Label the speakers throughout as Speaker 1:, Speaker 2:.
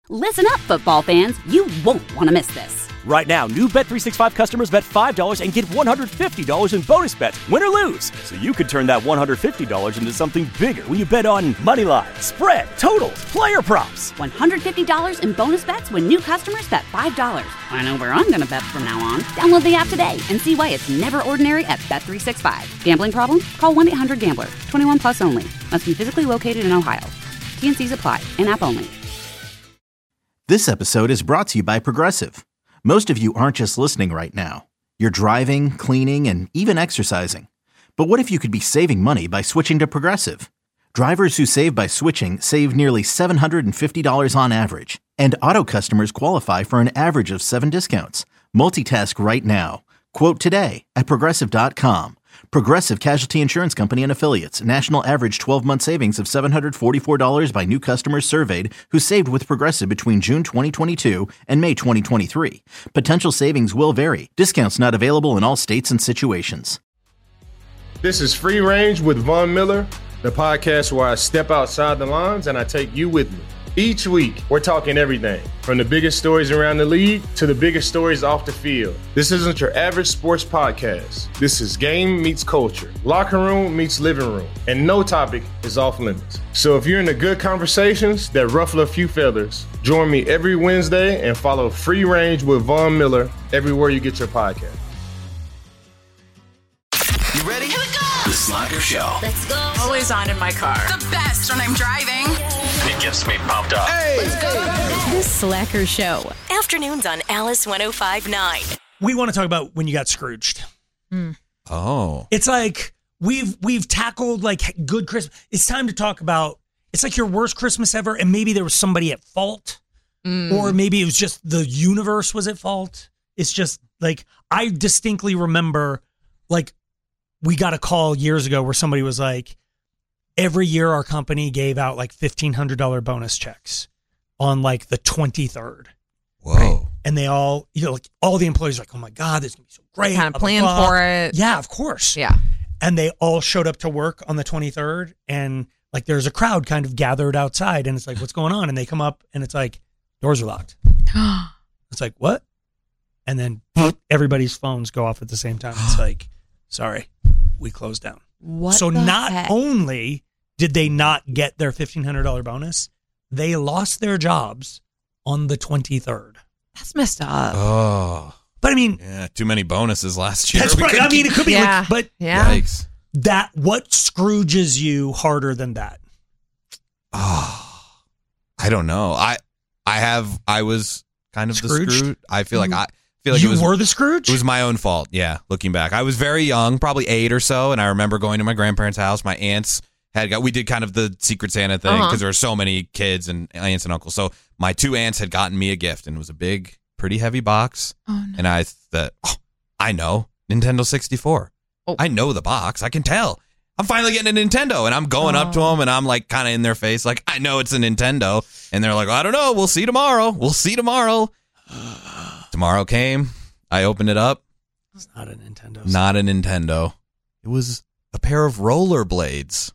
Speaker 1: Listen up, football fans. You won't want to miss this.
Speaker 2: Right now, new Bet365 customers bet $5 and get $150 in bonus bets, win or lose. So you could turn that $150 into something bigger when you bet on money line, spread, totals, player props.
Speaker 1: $150 in bonus bets when new customers bet $5. I know where I'm going to bet from now on. Download the app today and see why it's never ordinary at Bet365. Gambling problem? Call 1-800-GAMBLER. 21 plus only. Must be physically located in Ohio. T&Cs apply. In-app only.
Speaker 3: This episode is brought to you by Progressive. Most of you aren't just listening right now. You're driving, cleaning, and even exercising. But what if you could be saving money by switching to Progressive? Drivers who save by switching save nearly $750 on average. And auto customers qualify for an average of 7 discounts. Multitask right now. Quote today at Progressive.com. Progressive Casualty Insurance Company and Affiliates. National average 12-month savings of $744 by new customers surveyed who saved with Progressive between June 2022 and May 2023. Potential savings will vary. Discounts not available in all states and situations.
Speaker 4: This is Free Range with Von Miller, the podcast where I step outside the lines and I take you with me. Each week, we're talking everything from the biggest stories around the league to the biggest stories off the field. This isn't your average sports podcast. This is game meets culture, locker room meets living room, and no topic is off limits. So if you're into good conversations that ruffle a few feathers, join me every Wednesday and follow Free Range with Von Miller everywhere you get your podcast.
Speaker 5: You ready? Here we go! The Slacker Show.
Speaker 6: Let's go.
Speaker 7: Always on in my car.
Speaker 6: The best when I'm driving.
Speaker 5: It gets me pumped up.
Speaker 6: Hey! Let's go.
Speaker 8: The Slacker Show.
Speaker 9: Afternoons on Alice 105.9.
Speaker 10: We want to talk about when you got Scrooged.
Speaker 11: Oh.
Speaker 10: It's like we've tackled like good Christmas. It's time to talk about, it's like your worst Christmas ever, and maybe there was somebody at fault. Or maybe it was just the universe was at fault. It's just like, I distinctly remember like we got a call years ago where somebody was like, every year our company gave out like $1,500 bonus checks on like the 23rd.
Speaker 11: Whoa.
Speaker 10: Right? And they all, like all the employees are like, oh my God, this is going to be so great.
Speaker 7: Kind of planned for it.
Speaker 10: Yeah, of course.
Speaker 7: Yeah.
Speaker 10: And they all showed up to work on the 23rd, and like there's a crowd kind of gathered outside, and it's like, what's going on? And they come up and it's like, doors are locked. It's like, what? And then everybody's phones go off at the same time. It's like, sorry, we closed down.
Speaker 7: What?
Speaker 10: So
Speaker 7: the
Speaker 10: not
Speaker 7: heck?
Speaker 10: only did they not get their $1,500 bonus, they lost their jobs on the 23rd.
Speaker 7: That's messed up.
Speaker 11: Oh.
Speaker 10: But I mean,
Speaker 11: Yeah, too many bonuses last year.
Speaker 10: that's right. I mean, it could be,
Speaker 7: Yeah.
Speaker 10: like, but
Speaker 7: Yeah.
Speaker 11: Yikes.
Speaker 10: that what Scrooges you harder than that?
Speaker 11: Oh. I don't know. I was kind of
Speaker 10: Scrooged?
Speaker 11: the Scrooge. I feel like
Speaker 10: You
Speaker 11: it was
Speaker 10: were the Scrooge?
Speaker 11: It was my own fault. Yeah, looking back, I was very young, probably 8 or so, and I remember going to my grandparents' house. My aunts we did kind of the Secret Santa thing because there were so many kids and aunts and uncles. So my 2 aunts had gotten me a gift, and it was a big, pretty heavy box.
Speaker 7: Oh, no.
Speaker 11: And I thought, I know Nintendo 64.
Speaker 7: Oh.
Speaker 11: I know the box. I can tell. I'm finally getting a Nintendo, and I'm going up to them, and I'm like kind of in their face, like I know it's a Nintendo, and they're like, I don't know. We'll see tomorrow. We'll see tomorrow. Tomorrow came. I opened it up.
Speaker 10: It's not a Nintendo.
Speaker 11: Not a Nintendo. It was a pair of rollerblades.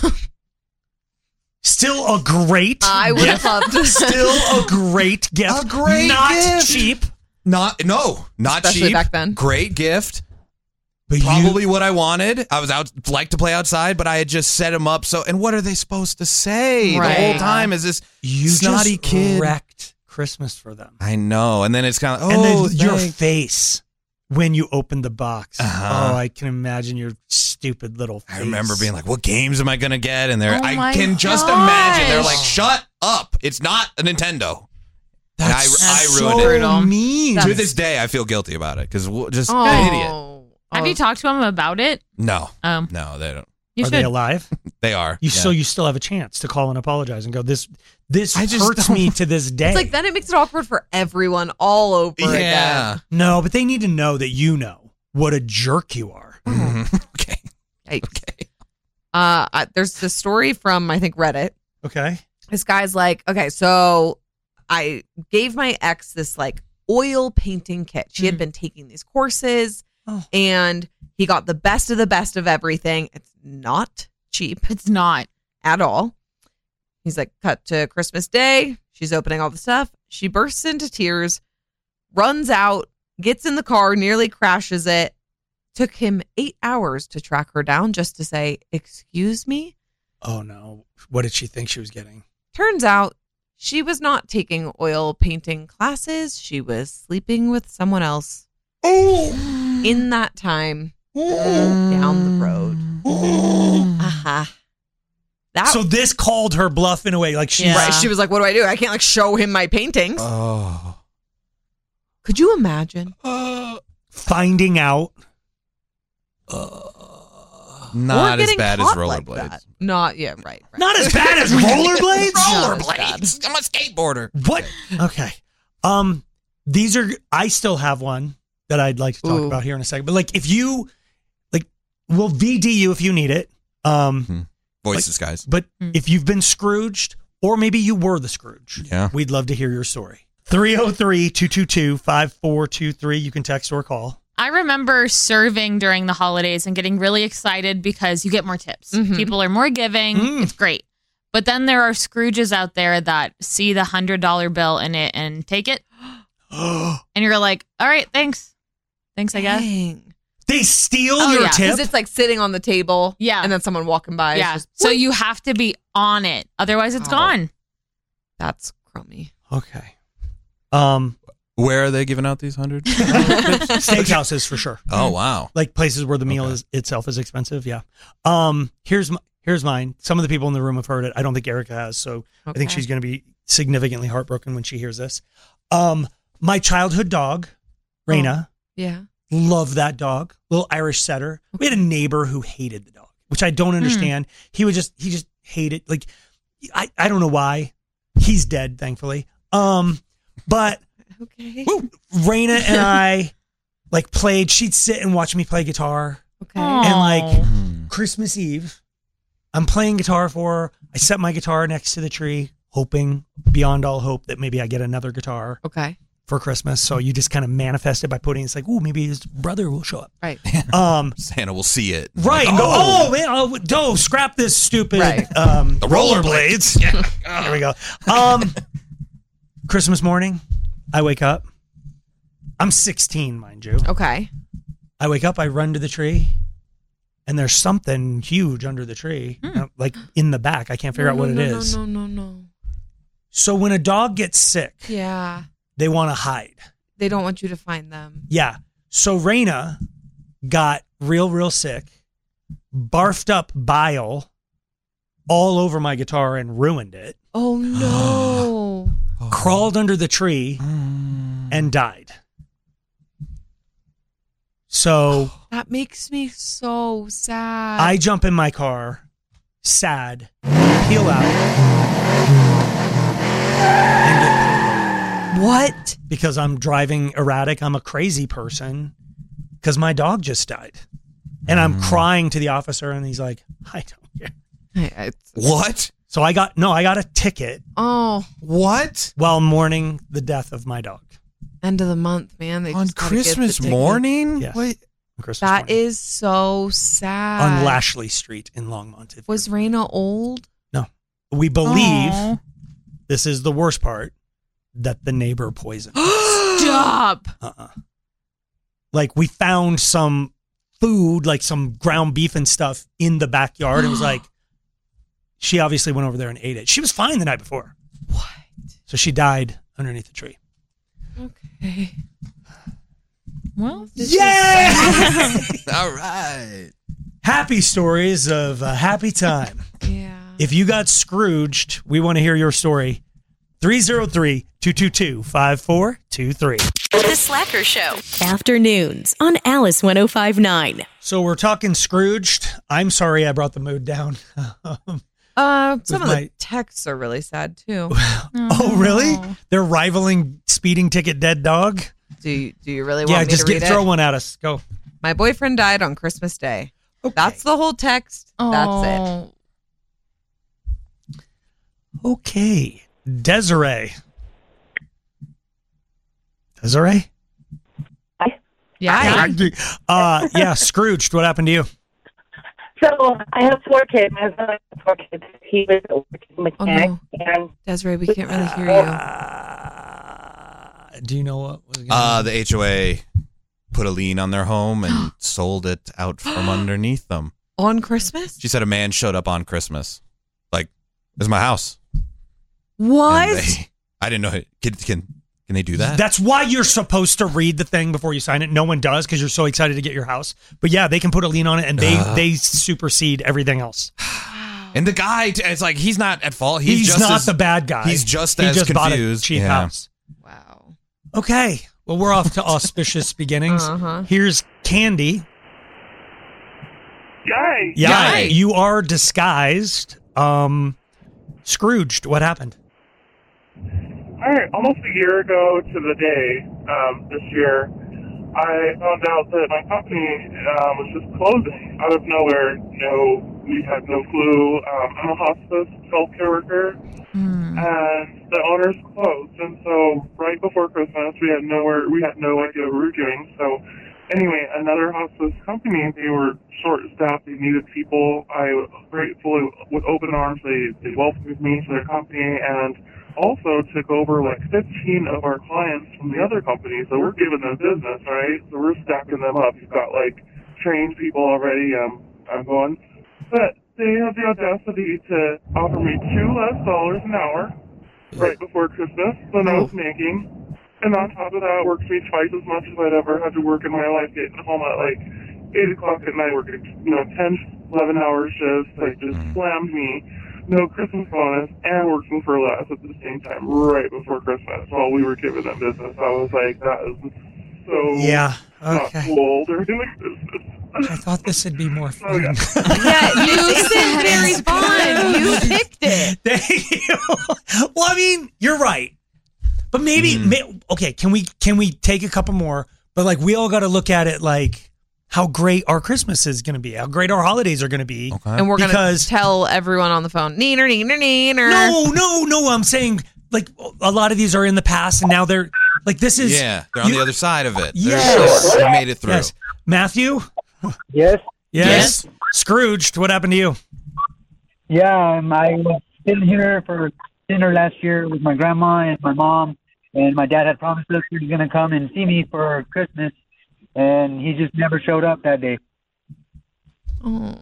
Speaker 10: Still a great
Speaker 7: I would have loved to.
Speaker 10: Still a great gift.
Speaker 11: A great
Speaker 10: Not
Speaker 11: gift.
Speaker 10: cheap.
Speaker 11: Not
Speaker 7: Especially
Speaker 11: cheap.
Speaker 7: back then.
Speaker 11: Great gift.
Speaker 10: But
Speaker 11: Probably what I wanted. I was like to play outside, but I had just set them up. So, and what are they supposed to say the
Speaker 7: Right.
Speaker 11: whole time? Is this
Speaker 10: you
Speaker 11: snotty
Speaker 10: just
Speaker 11: kid?
Speaker 10: wrecked Christmas for them.
Speaker 11: I know. And then it's kind of,
Speaker 10: And then
Speaker 11: oh,
Speaker 10: your
Speaker 11: thanks.
Speaker 10: face when you opened the box.
Speaker 11: Uh-huh.
Speaker 10: Oh, I can imagine your stupid little face.
Speaker 11: I remember being like, what games am I going to get? And
Speaker 7: Oh
Speaker 11: I
Speaker 7: my
Speaker 11: can just
Speaker 7: gosh.
Speaker 11: imagine. They're like, shut up. It's not a Nintendo. And I
Speaker 10: so
Speaker 11: ruined it.
Speaker 7: brutal.
Speaker 10: mean.
Speaker 11: To this day, I feel guilty about it because just
Speaker 7: Oh.
Speaker 11: an idiot.
Speaker 8: Have you talked to them about it?
Speaker 11: No.
Speaker 8: No,
Speaker 11: they don't.
Speaker 8: you
Speaker 10: Are
Speaker 8: should.
Speaker 10: they alive?
Speaker 11: They are.
Speaker 10: So
Speaker 11: Yeah.
Speaker 10: you still have a chance to call and apologize and go, this
Speaker 11: I just
Speaker 10: hurts
Speaker 11: don't-
Speaker 10: me to this day.
Speaker 7: It's like then it makes it awkward for everyone all over
Speaker 11: Yeah.
Speaker 7: again.
Speaker 10: No, but they need to know that you know what a jerk you are.
Speaker 11: Mhm. Okay.
Speaker 7: Yikes. There's this story from, I think, Reddit.
Speaker 10: Okay.
Speaker 7: This guy's like, okay, so I gave my ex this like oil painting kit. She had been taking these courses and he got the best of everything. It's not cheap.
Speaker 8: It's not.
Speaker 7: At all. He's like, cut to Christmas Day. She's opening all the stuff. She bursts into tears, runs out, gets in the car, nearly crashes it. Took him 8 hours to track her down just to say, "Excuse me?"
Speaker 10: Oh, no. What did she think she was getting?
Speaker 7: Turns out she was not taking oil painting classes. She was sleeping with someone else in that time down the road.
Speaker 10: So this called her bluff in a way. Like
Speaker 7: right. She was like, what do I do? I can't show him my paintings.
Speaker 11: Oh.
Speaker 7: Could you imagine?
Speaker 10: Finding out.
Speaker 11: Not as bad as rollerblades.
Speaker 7: Like not, yeah, right.
Speaker 10: Not as bad as rollerblades?
Speaker 11: Rollerblades. I'm a skateboarder.
Speaker 10: What? Okay. These are, I still have one that I'd like to talk about here in a second. But like, if you, like, we'll VD you if you need it.
Speaker 11: Voices, guys.
Speaker 10: But if you've been Scrooged, or maybe you were the Scrooge, we'd love to hear your story. 303-222-5423. You can text or call.
Speaker 8: I remember serving during the holidays and getting really excited because you get more tips. People are more giving. It's great. But then there are Scrooges out there that see the $100 bill in it and take it. And you're like, all right, thanks. Thanks, I guess.
Speaker 10: They steal your tip?
Speaker 7: Because it's like sitting on the table.
Speaker 8: Yeah.
Speaker 7: And then someone walking by.
Speaker 8: Yeah.
Speaker 7: Just,
Speaker 8: so you have to be on it. Otherwise, it's gone.
Speaker 7: That's crummy.
Speaker 10: Okay.
Speaker 11: Where are they giving out these 100?
Speaker 10: Steakhouses for sure.
Speaker 11: Oh, wow.
Speaker 10: Like places where the meal itself is expensive. Yeah. Here's mine. Some of the people in the room have heard it. I don't think Erica has. So I think she's going to be significantly heartbroken when she hears this. My childhood dog, Raina.
Speaker 7: Yeah.
Speaker 10: Love that dog. Little Irish setter. We had a neighbor who hated the dog, which I don't understand. He just hated, like, I don't know why. He's dead, thankfully. But Raina and I like played. She'd sit and watch me play guitar.
Speaker 7: Okay.
Speaker 10: And like Christmas Eve, I'm playing guitar for her. I set my guitar next to the tree, hoping beyond all hope that maybe I get another guitar.
Speaker 7: Okay.
Speaker 10: For Christmas. So you just kind of manifest it by putting, it's like, oh, maybe his brother will show up.
Speaker 7: Right.
Speaker 11: Santa will see it.
Speaker 10: Right.
Speaker 11: Like,
Speaker 10: and go, man, scrap this stupid
Speaker 11: the rollerblades.
Speaker 10: Yeah. There we go. Christmas morning, I wake up. I'm 16, mind you.
Speaker 7: Okay.
Speaker 10: I wake up, I run to the tree, and there's something huge under the tree, like in the back. I can't figure out what it is.
Speaker 7: No.
Speaker 10: So when a dog gets sick, they want to hide.
Speaker 7: They don't want you to find them.
Speaker 10: Yeah. So Raina got real sick, barfed up bile all over my guitar and ruined it.
Speaker 7: Oh, no.
Speaker 10: Crawled under the tree and died. So
Speaker 7: that makes me so sad.
Speaker 10: I jump in my car, sad, peel out, and get
Speaker 7: what?
Speaker 10: Because I'm driving erratic. I'm a crazy person because my dog just died. And I'm crying to the officer and he's like, I don't care.
Speaker 11: What?
Speaker 10: So I got a ticket.
Speaker 7: Oh.
Speaker 11: What?
Speaker 10: While mourning the death of my dog.
Speaker 7: End of the month, man. They
Speaker 11: on
Speaker 7: just
Speaker 11: Christmas morning?
Speaker 10: Yes.
Speaker 11: Wait.
Speaker 10: On Christmas
Speaker 7: that
Speaker 10: morning.
Speaker 7: is so sad.
Speaker 10: On Lashley Street in Longmont.
Speaker 7: Was Raina old?
Speaker 10: No. We believe, this is the worst part, that the neighbor poisoned us.
Speaker 8: Stop.
Speaker 10: Like we found some food, like some ground beef and stuff in the backyard. It was like, she obviously went over there and ate it. She was fine the night before.
Speaker 7: What?
Speaker 10: So she died underneath the tree.
Speaker 7: Okay.
Speaker 8: Well,
Speaker 10: yay!
Speaker 11: All right.
Speaker 10: Happy stories of a happy time.
Speaker 7: Yeah.
Speaker 10: If you got Scrooged, we want to hear your story. 303-222-5423.
Speaker 9: The Slacker Show. Afternoons on Alice 105.9.
Speaker 10: So we're talking Scrooged. I'm sorry I brought the mood down.
Speaker 7: Some of the texts are really sad too.
Speaker 10: Oh, really? They're rivaling speeding ticket dead dog?
Speaker 7: Do you really want me
Speaker 10: just
Speaker 7: to read
Speaker 10: throw
Speaker 7: it?
Speaker 10: one at us. Go.
Speaker 7: My boyfriend died on Christmas Day.
Speaker 10: Okay.
Speaker 7: That's the whole text. That's it.
Speaker 10: Okay. Desiree?
Speaker 8: Yeah.
Speaker 10: Yeah, Scrooged. What happened to you?
Speaker 12: So I have 4 kids. My husband has 4 kids. He was a working mechanic. And
Speaker 7: Desiree, we can't really hear you.
Speaker 10: Do you know what was going
Speaker 11: the HOA put a lien on their home and sold it out from underneath them.
Speaker 7: On Christmas?
Speaker 11: She said a man showed up on Christmas. Like, this is my house.
Speaker 7: What?
Speaker 11: I didn't know. Can they do that?
Speaker 10: That's why you're supposed to read the thing before you sign it. No one does because you're so excited to get your house. But yeah, they can put a lien on it and they supersede everything else.
Speaker 11: And the guy, it's like he's not at fault. He's just
Speaker 10: not
Speaker 11: as,
Speaker 10: the bad guy.
Speaker 11: He's just
Speaker 10: he
Speaker 11: as
Speaker 10: just
Speaker 11: confused.
Speaker 10: Bought a cheap house.
Speaker 7: Wow.
Speaker 10: Okay. Well, we're off to auspicious beginnings. Here's Candy.
Speaker 13: Yay.
Speaker 10: Yay. You are disguised. Scrooged. What happened?
Speaker 13: All right, almost a year ago to the day this year, I found out that my company was just closing out of nowhere. We had no clue. I'm a hospice healthcare worker, and the owners closed. And so right before Christmas, we had no idea what we were doing. So anyway, another hospice company, they were short-staffed. They needed people. I gratefully, with open arms, they welcomed me to their company and also took over like 15 of our clients from the other companies. So we're giving them business, right? So we're stacking them up. You've got like trained people already. I'm going. But they have the audacity to offer me $2 less an hour right before Christmas than I was making. And on top of that, works me twice as much as I'd ever had to work in my life, getting home at like 8 o'clock at night, working 10, 11-hour shifts, like just slammed me. No Christmas bonus, and working for less at the same time right before Christmas while we were giving them business. I was like, that is so not cool during the Christmas.
Speaker 10: I thought this would be more fun.
Speaker 7: Yeah, you said very fun. You picked it.
Speaker 10: Thank you. Well, I mean, you're right. But maybe, okay, can we take a couple more? But like, we all got to look at it like how great our Christmas is going to be, how great our holidays are going to be.
Speaker 11: Okay.
Speaker 7: And we're going to tell everyone on the phone, neener, neener, neener.
Speaker 10: No. I'm saying like a lot of these are in the past and now they're like, this is.
Speaker 11: Yeah, they're on the other side of it.
Speaker 10: Yes.
Speaker 11: They made it through.
Speaker 10: Yes. Matthew?
Speaker 14: Yes.
Speaker 10: Scrooged, what happened to you?
Speaker 14: Yeah, I was sitting here for dinner last year with my grandma and my mom, and my dad had promised us he was going to come and see me for Christmas, and he just never showed up that day.
Speaker 7: Oh.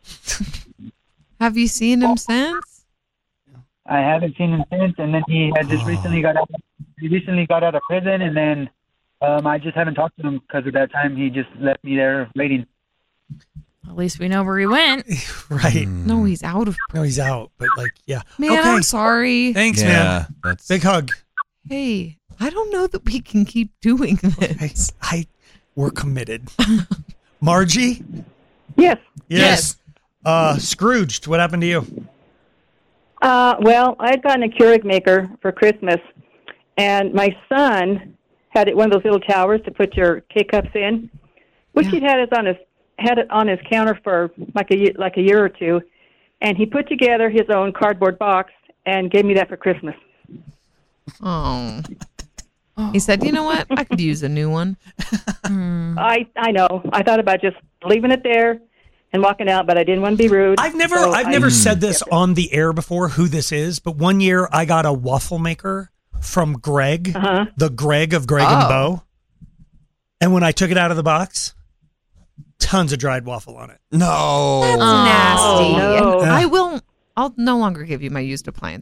Speaker 7: Have you seen him since?
Speaker 14: I haven't seen him since, and then he had just recently got out of prison, and then I just haven't talked to him because at that time he just left me there waiting.
Speaker 8: At least we know where he went.
Speaker 10: Right.
Speaker 7: No, he's out of prison.
Speaker 10: No, he's out, but like, yeah.
Speaker 7: Man,
Speaker 10: okay.
Speaker 7: I'm sorry.
Speaker 10: Thanks, man. Big hug.
Speaker 7: Hey, I don't know that we can keep doing this.
Speaker 10: We're committed. Margie?
Speaker 12: Yes.
Speaker 10: Scrooged, what happened to you?
Speaker 12: Well, I'd gotten a Keurig maker for Christmas, and my son had one of those little towers to put your K-cups in, which he'd had it on his counter for like a year or two, and he put together his own cardboard box and gave me that for Christmas.
Speaker 7: Oh. He said, you know what? I could use a new one.
Speaker 12: I know. I thought about just leaving it there and walking out, but I didn't want to be rude.
Speaker 10: I've never said this on the air before, who this is, but one year I got a waffle maker from Greg, the Greg of Greg and Bo. And when I took it out of the box, tons of dried waffle on it.
Speaker 11: No.
Speaker 7: That's nasty.
Speaker 12: No.
Speaker 7: I'll no longer give you my used appliance.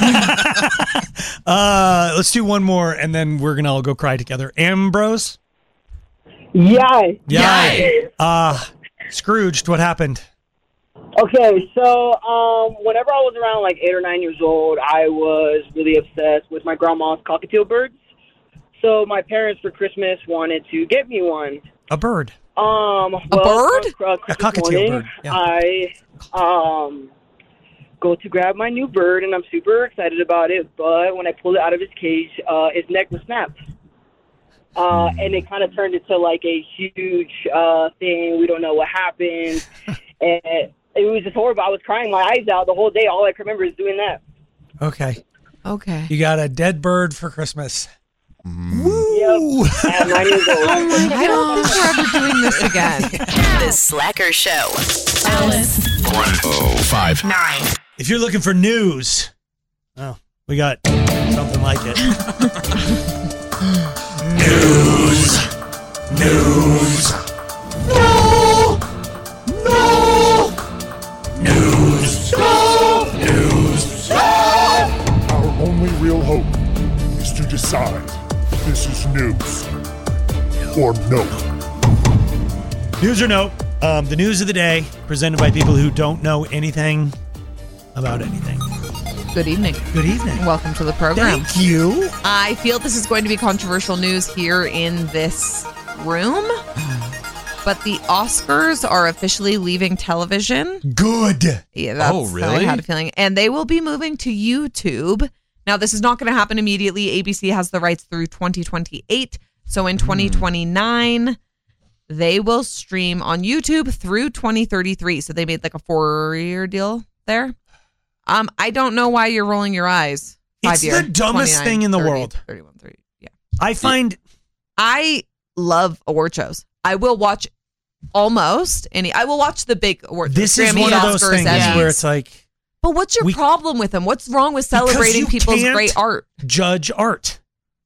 Speaker 10: Let's do one more, and then we're going to all go cry together. Ambrose?
Speaker 14: Yay.
Speaker 10: Scrooged, what happened?
Speaker 14: Okay, so whenever I was around like 8 or 9 years old, I was really obsessed with my grandma's cockatiel birds. So my parents for Christmas wanted to get me one.
Speaker 10: A bird.
Speaker 7: A bird?
Speaker 10: A cockatiel bird. Yeah.
Speaker 14: I go to grab my new bird, and I'm super excited about it. But when I pulled it out of his cage, his neck was snapped. And it kind of turned into like a huge thing. We don't know what happened. And it was just horrible. I was crying my eyes out the whole day. All I can remember is doing that.
Speaker 10: Okay.
Speaker 7: Okay.
Speaker 10: You got a dead bird for Christmas.
Speaker 14: Woo! At 9 years old.
Speaker 7: I don't think we're ever doing this again.
Speaker 9: The Slacker Show.
Speaker 8: Alice.
Speaker 5: 105.9.
Speaker 10: If you're looking for news, well, we got something like it. News. No. News.
Speaker 15: Our only real hope is to decide if this is news or no.
Speaker 10: News or no? The news of the day, presented by people who don't know anything about anything.
Speaker 7: Good evening.
Speaker 10: Good evening.
Speaker 7: Welcome to the program.
Speaker 10: Thank you.
Speaker 7: I feel this is going to be controversial news here in this room, but the Oscars are officially leaving television.
Speaker 10: Good.
Speaker 7: Yeah, that's
Speaker 11: Oh, really?
Speaker 7: I had a feeling. And they will be moving to YouTube. Now, this is not going to happen immediately. ABC has the rights through 2028. So in 2029, they will stream on YouTube through 2033. So they made like a 4-year deal there. I don't know why you're rolling your eyes.
Speaker 10: It's the dumbest thing in the world.
Speaker 7: 31, 30. Yeah.
Speaker 10: I
Speaker 7: love award shows. I will watch almost any. I will watch the big award.
Speaker 10: This is
Speaker 7: Grammys,
Speaker 10: one of those
Speaker 7: Oscars,
Speaker 10: things
Speaker 7: Emmys.
Speaker 10: where it's like,
Speaker 7: But what's your problem with them? What's wrong with celebrating
Speaker 10: because you
Speaker 7: people's
Speaker 10: can't
Speaker 7: great art?
Speaker 10: Judge art.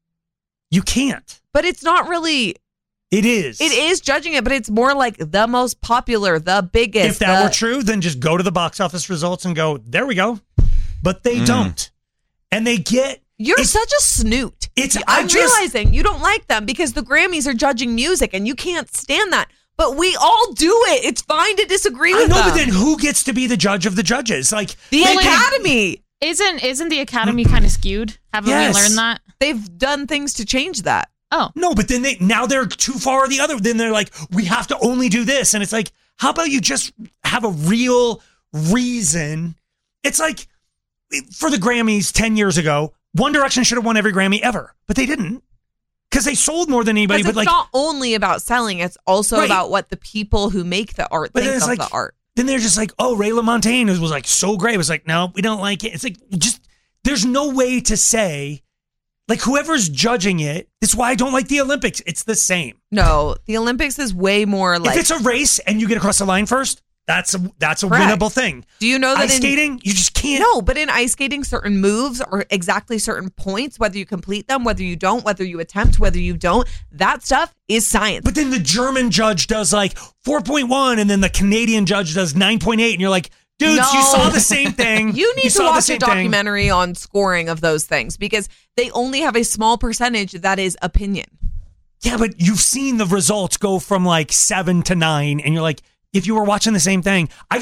Speaker 10: You can't.
Speaker 7: But it's not really.
Speaker 10: It is.
Speaker 7: It is judging it, but it's more like the most popular, the biggest.
Speaker 10: If that were true, then just go to the box office results and go, there we go. But they don't. And they get...
Speaker 7: You're such a snoot. I'm realizing you don't like them because the Grammys are judging music and you can't stand that. But we all do it. It's fine to disagree with them.
Speaker 10: I know, but then who gets to be the judge of the judges? Like
Speaker 7: the Academy.
Speaker 8: Isn't the Academy kind of skewed? Haven't we learned that?
Speaker 7: They've done things to change that.
Speaker 8: Oh.
Speaker 10: No, but then now they're too far the other. Then they're like, we have to only do this. And it's like, how about you just have a real reason? It's like, for the Grammys 10 years ago, One Direction should have won every Grammy ever, but they didn't. Because they sold more than anybody.
Speaker 7: But it's not only about selling, it's also about what the people who make the art think of the art.
Speaker 10: Then they're just like, oh, Ray LaMontagne was like so great. It was like, no, we don't like it. It's like, just, there's no way to say, like, whoever's judging it, that's why I don't like the Olympics. It's the same.
Speaker 7: No, the Olympics is way more like.
Speaker 10: If it's a race and you get across the line first, that's a winnable thing.
Speaker 7: Do you know that
Speaker 10: ice skating, you just can't.
Speaker 7: No, but in ice skating, certain moves or exactly certain points, whether you complete them, whether you don't, whether you attempt, whether you don't, that stuff is science.
Speaker 10: But then the German judge does like 4.1 and then the Canadian judge does 9.8 and you're like, dudes, you saw the same thing.
Speaker 7: You need to watch a documentary on scoring of those things because they only have a small percentage that is opinion.
Speaker 10: Yeah, but you've seen the results go from like 7 to 9 and you're like, if you were watching the same thing, I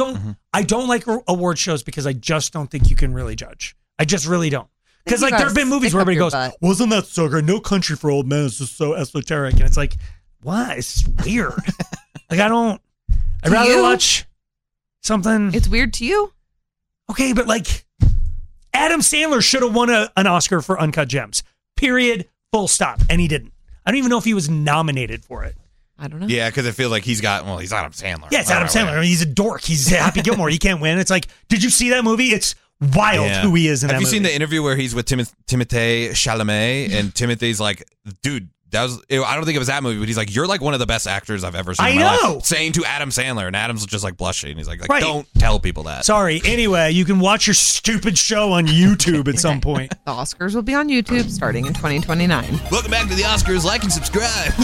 Speaker 10: don't like award shows because I just don't think you can really judge. I just really don't. Because like there have been movies where everybody goes, wasn't that so good? No Country for Old Men is just so esoteric. And it's like, what? It's weird. Like I'd rather watch something.
Speaker 7: It's weird to you?
Speaker 10: Okay, but like Adam Sandler should have won an Oscar for Uncut Gems. Period. Full stop. And he didn't. I don't even know if he was nominated for it.
Speaker 7: I don't know.
Speaker 11: Yeah, because I feel like he's Adam Sandler.
Speaker 10: Yeah, it's Adam Sandler. I mean, he's a dork. He's Happy Gilmore. He can't win. It's like, did you see that movie? It's wild who he is in that movie.
Speaker 11: Have you seen the interview where he's with Timothée Chalamet and Timothy's like, dude, I don't think it was that movie, but he's like, you're like one of the best actors I've ever seen in my life. Saying to Adam Sandler, and Adam's just like blushing. He's like don't tell people that.
Speaker 10: Sorry. Anyway, you can watch your stupid show on YouTube at some point.
Speaker 7: The Oscars will be on YouTube starting in 2029.
Speaker 11: Welcome back to the Oscars. Like and subscribe.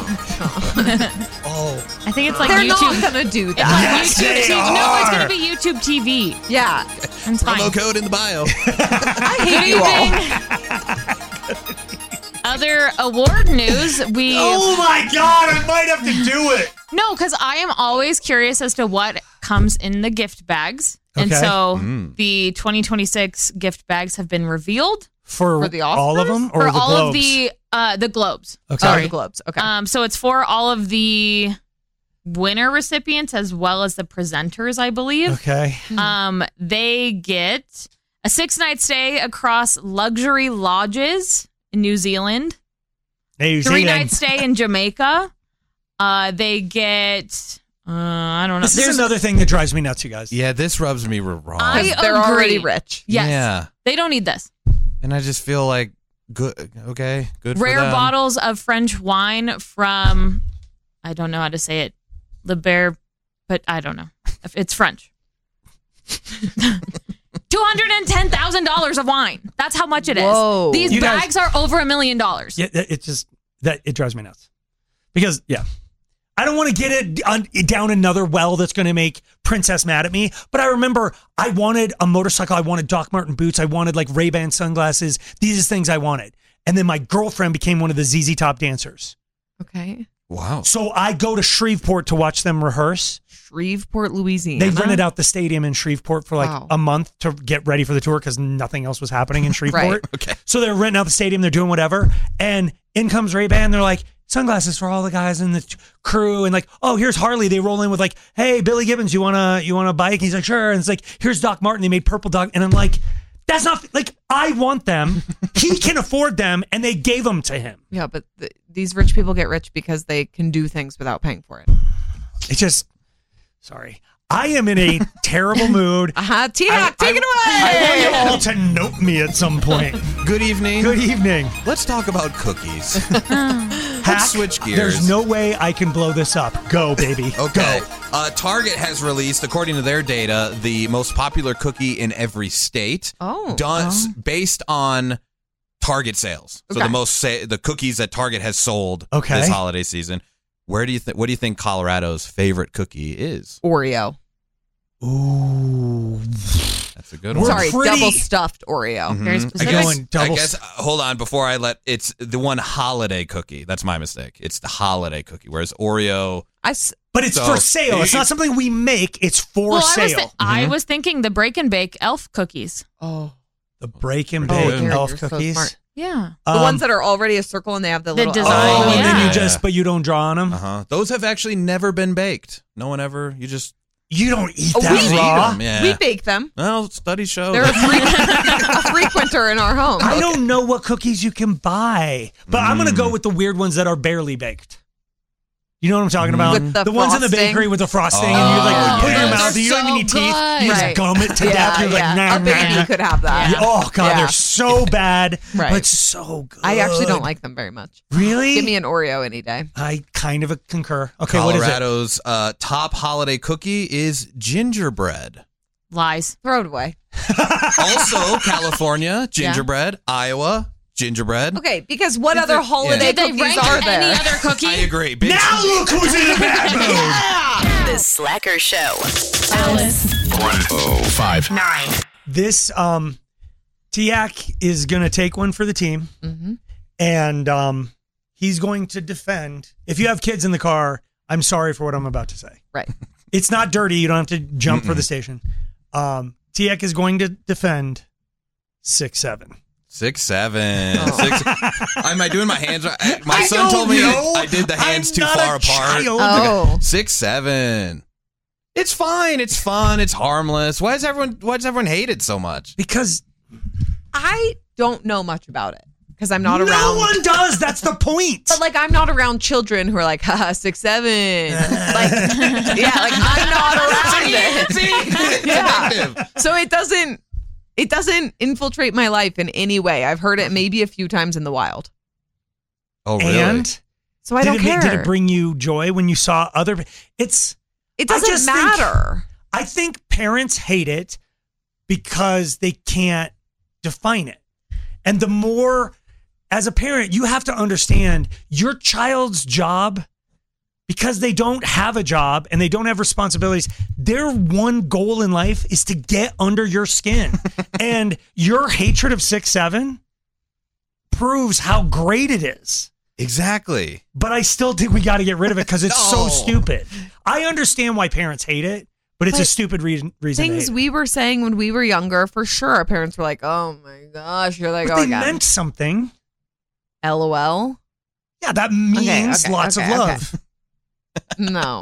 Speaker 8: I think it's like
Speaker 7: They're
Speaker 8: YouTube.
Speaker 7: not gonna do
Speaker 8: It's
Speaker 7: that.
Speaker 8: like YouTube TV. No, it's gonna be YouTube TV.
Speaker 7: Yeah,
Speaker 8: it's fine.
Speaker 11: Promo code in the bio.
Speaker 7: I hate you all.
Speaker 8: Other award news,
Speaker 10: Oh my God, I might have to do it.
Speaker 8: No, because I am always curious as to what comes in the gift bags. And
Speaker 10: Okay.
Speaker 8: so the 2026 gift bags have been revealed.
Speaker 10: For
Speaker 7: the
Speaker 10: all of them? Or
Speaker 8: For
Speaker 10: the
Speaker 8: all
Speaker 10: Globes?
Speaker 8: of the Globes.
Speaker 10: Okay.
Speaker 8: Sorry.
Speaker 7: The Globes. Okay.
Speaker 8: So it's for all of the winner recipients as well as the presenters, I believe.
Speaker 10: Okay.
Speaker 8: They get a 6-night stay across luxury lodges in New Zealand.
Speaker 10: New
Speaker 8: 3-night stay in Jamaica. They get, I don't know.
Speaker 10: This is another thing that drives me nuts, you guys.
Speaker 11: Yeah, this rubs me wrong.
Speaker 8: I
Speaker 7: They're
Speaker 8: agree.
Speaker 7: already rich.
Speaker 8: Yes.
Speaker 11: Yeah.
Speaker 8: They don't need this.
Speaker 11: And I just feel like Good. Okay. Good.
Speaker 8: Rare
Speaker 11: for them.
Speaker 8: bottles of French wine from, I don't know how to say it, Le Bear, but I don't know. It's French. $210,000 of wine. That's how much it is.
Speaker 7: Whoa.
Speaker 8: These
Speaker 10: You guys-
Speaker 8: bags are over $1 million.
Speaker 10: Yeah, it drives me nuts. Because, I don't want to get it down another well that's going to make Princess mad at me. But I remember I wanted a motorcycle. I wanted Doc Marten boots. I wanted like Ray-Ban sunglasses. These are things I wanted. And then my girlfriend became one of the ZZ Top dancers.
Speaker 7: Okay.
Speaker 11: Wow.
Speaker 10: So I go to Shreveport to watch them rehearse.
Speaker 7: Shreveport, Louisiana.
Speaker 10: They rented out the stadium in Shreveport for like
Speaker 7: Wow.
Speaker 10: a month to get ready for the tour because nothing else was happening in Shreveport.
Speaker 7: Right.
Speaker 11: Okay.
Speaker 10: So they're renting out the stadium. They're doing whatever. And in comes Ray-Ban. They're like, sunglasses for all the guys in the crew. And like, oh, here's Harley. They roll in with like, hey, Billy Gibbons, you want a bike? And he's like, sure. And it's like, here's Doc Marten. They made Purple Dog. And I'm like, that's not like, I want them. He can afford them. And they gave them to him.
Speaker 7: Yeah, but these rich people get rich because they can do things without paying for it.
Speaker 10: It's just, sorry. I am in a terrible mood.
Speaker 7: T-Hack, take it away.
Speaker 10: I want you all to note me at some point.
Speaker 11: Good evening.
Speaker 10: Good evening.
Speaker 11: Let's talk about cookies.
Speaker 10: Hack,
Speaker 11: Let's switch gears.
Speaker 10: There's no way I can blow this up. Go, baby.
Speaker 11: Okay.
Speaker 10: Go.
Speaker 11: Target has released, according to their data, the most popular cookie in every state. Based on Target sales. So
Speaker 7: Okay.
Speaker 11: the cookies that Target has sold
Speaker 10: Okay.
Speaker 11: this holiday season. What do you think Colorado's favorite cookie is?
Speaker 7: Oreo.
Speaker 10: Ooh.
Speaker 11: That's a good one.
Speaker 7: Sorry,
Speaker 10: pretty-
Speaker 7: double stuffed Oreo.
Speaker 11: Mhm.
Speaker 8: Very
Speaker 11: I
Speaker 8: specific.
Speaker 11: guess, I guess hold on, before I it's the one holiday cookie. That's my mistake. It's the holiday cookie, whereas Oreo.
Speaker 10: But it's
Speaker 11: So-
Speaker 10: for sale. It's not something we make. It's for
Speaker 8: Well,
Speaker 10: sale.
Speaker 8: I was thinking the break and bake elf cookies.
Speaker 7: Oh.
Speaker 10: The break and
Speaker 7: Oh,
Speaker 10: bake
Speaker 7: Garrett,
Speaker 10: elf
Speaker 7: you're so
Speaker 10: cookies.
Speaker 7: smart.
Speaker 8: Yeah.
Speaker 7: The ones that are already a circle and they have the little
Speaker 8: design,
Speaker 10: Oh, and then
Speaker 8: yeah.
Speaker 10: you just, but you don't draw on them.
Speaker 11: Those have actually never been baked. No one ever.
Speaker 10: You don't eat
Speaker 7: Oh,
Speaker 10: that
Speaker 7: we
Speaker 10: raw.
Speaker 11: eat 'em, yeah.
Speaker 7: We bake them.
Speaker 11: Well, studies show.
Speaker 7: They're a frequenter in our home.
Speaker 10: I don't know what cookies you can buy, but I'm going to go with the weird ones that are barely baked. You know what I'm talking about?
Speaker 7: With the
Speaker 10: ones in the
Speaker 7: frosting?
Speaker 10: bakery with the frosting, and you like put it in your
Speaker 8: those
Speaker 10: mouth,
Speaker 8: are
Speaker 10: and you don't even
Speaker 8: so
Speaker 10: need teeth. You
Speaker 8: good.
Speaker 10: just gum it to
Speaker 7: Yeah,
Speaker 10: death. You're
Speaker 7: yeah.
Speaker 10: like, nah,
Speaker 7: A baby
Speaker 10: nah.
Speaker 7: could have that.
Speaker 10: Yeah. Oh god,
Speaker 7: Yeah.
Speaker 10: they're so bad,
Speaker 7: Right.
Speaker 10: but so good.
Speaker 7: I actually don't like them very much.
Speaker 10: Really?
Speaker 7: Give me an Oreo any day.
Speaker 10: I kind of concur. Okay, what is it?
Speaker 11: Colorado's top holiday cookie is gingerbread.
Speaker 8: Lies.
Speaker 7: Throw it away.
Speaker 11: Also, California, gingerbread. Iowa, gingerbread.
Speaker 7: Okay, because what other holiday
Speaker 8: Did they
Speaker 7: cookies
Speaker 8: rank
Speaker 7: are there?
Speaker 8: any other cookie?
Speaker 11: I agree. Big
Speaker 10: Now look who's in a bad mood.
Speaker 9: The Slacker Show. Alice.
Speaker 5: 105.9.
Speaker 10: This Tiak is going to take one for the team, and he's going to defend. If you have kids in the car, I'm sorry for what I'm about to say.
Speaker 7: Right.
Speaker 10: It's not dirty. You don't have to jump for the station. Tiak is going to defend 6'7".
Speaker 11: 6'7". 6. Am I doing my hands right? My
Speaker 10: I
Speaker 11: son told me
Speaker 10: don't know.
Speaker 11: I did the hands
Speaker 10: I'm
Speaker 11: too
Speaker 10: not
Speaker 11: far
Speaker 10: a
Speaker 11: apart.
Speaker 10: child.
Speaker 7: Oh.
Speaker 11: 6'7". It's fine. It's fun. It's harmless. Why does everyone hate it so much?
Speaker 10: Because
Speaker 7: I don't know much about it because I'm not around.
Speaker 10: no one does. That's the point.
Speaker 7: But like, I'm not around children who are like, haha, 6'7". Like, yeah, like I'm not around it. Yeah. So it doesn't infiltrate my life in any way. I've heard it maybe a few times in the wild.
Speaker 11: Oh, really?
Speaker 10: And
Speaker 7: So I don't care.
Speaker 10: Did it bring you joy when you saw other?
Speaker 7: It doesn't matter.
Speaker 10: I think parents hate it because they can't define it. And the more, as a parent, you have to understand your child's job, because they don't have a job and they don't have responsibilities, their one goal in life is to get under your skin. And your hatred of 6'7" proves how great it is.
Speaker 11: Exactly.
Speaker 10: But I still think we got to get rid of it because it's so
Speaker 11: No.
Speaker 10: stupid. I understand why parents hate it, but it's a
Speaker 7: But
Speaker 10: stupid reason to
Speaker 7: Things
Speaker 10: hate it.
Speaker 7: we were saying when we were younger, for sure, our parents were like, "Oh my gosh," you're like,
Speaker 10: But
Speaker 7: "Oh
Speaker 10: they
Speaker 7: my god."
Speaker 10: meant something.
Speaker 7: LOL.
Speaker 10: Yeah, that means
Speaker 7: okay,
Speaker 10: lots
Speaker 7: okay,
Speaker 10: of love.
Speaker 7: No.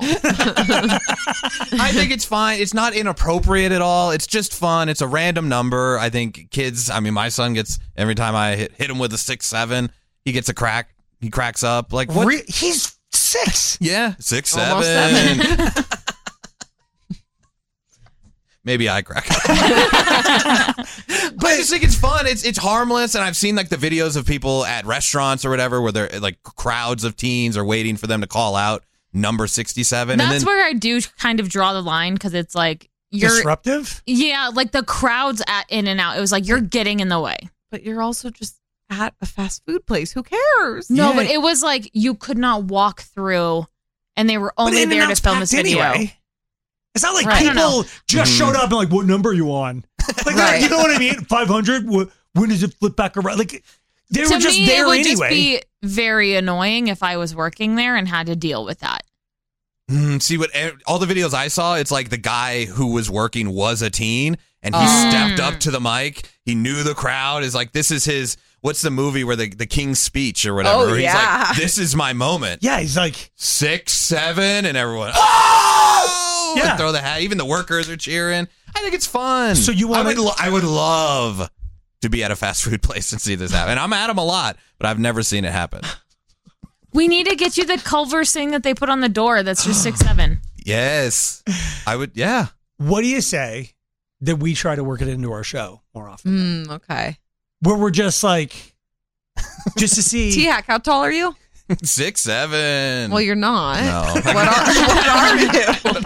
Speaker 11: I think it's fine. It's not inappropriate at all. It's just fun. It's a random number. I think kids, my son gets, every time I hit him with a 6'7", he gets a crack. He cracks up. Like, what?
Speaker 10: He's 6.
Speaker 11: Yeah, 6'7".
Speaker 7: Almost 7.
Speaker 11: maybe I crack up. But I just think it's fun. It's harmless, and I've seen like the videos of people at restaurants or whatever where they're like crowds of teens are waiting for them to call out number 67.
Speaker 8: That's where I do kind of draw the line because it's like you're
Speaker 10: disruptive.
Speaker 8: Yeah, like the crowds at in and out. It was like you're getting in the way.
Speaker 7: But you're also just at a fast food place. Who cares?
Speaker 8: No, but it was like you could not walk through, and they were only there to film this video.
Speaker 10: Anyway. It's not like people just showed up and like, what number are you on? Like, you know what I mean? 500? When does it flip back around? Like, they were just there anyway. It would just
Speaker 8: be very annoying if I was working there and had to deal with that.
Speaker 11: See, what all the videos I saw, it's like the guy who was working was a teen, and he stepped up to the mic. He knew the crowd is like, this is his, what's the movie where the King's Speech or whatever?
Speaker 7: Oh,
Speaker 11: he's
Speaker 7: yeah.
Speaker 11: like, this is my moment.
Speaker 10: Yeah, he's like
Speaker 11: 6, 7, and everyone,
Speaker 10: yeah.
Speaker 11: And throw the hat. Even the workers are cheering. I think it's fun.
Speaker 10: So you want
Speaker 11: I would love to be at a fast food place and see this happen. And I'm at them a lot, but I've never seen it happen.
Speaker 8: We need to get you the Culver's thing that they put on the door. That's just 6, 7.
Speaker 11: Yes, I would. Yeah.
Speaker 10: What do you say that we try to work it into our show more often?
Speaker 7: Okay.
Speaker 10: Where we're just like, just to see.
Speaker 7: T-Hack, how tall are you?
Speaker 11: 6, 7.
Speaker 7: Well, you're not.
Speaker 11: No.
Speaker 7: What are you?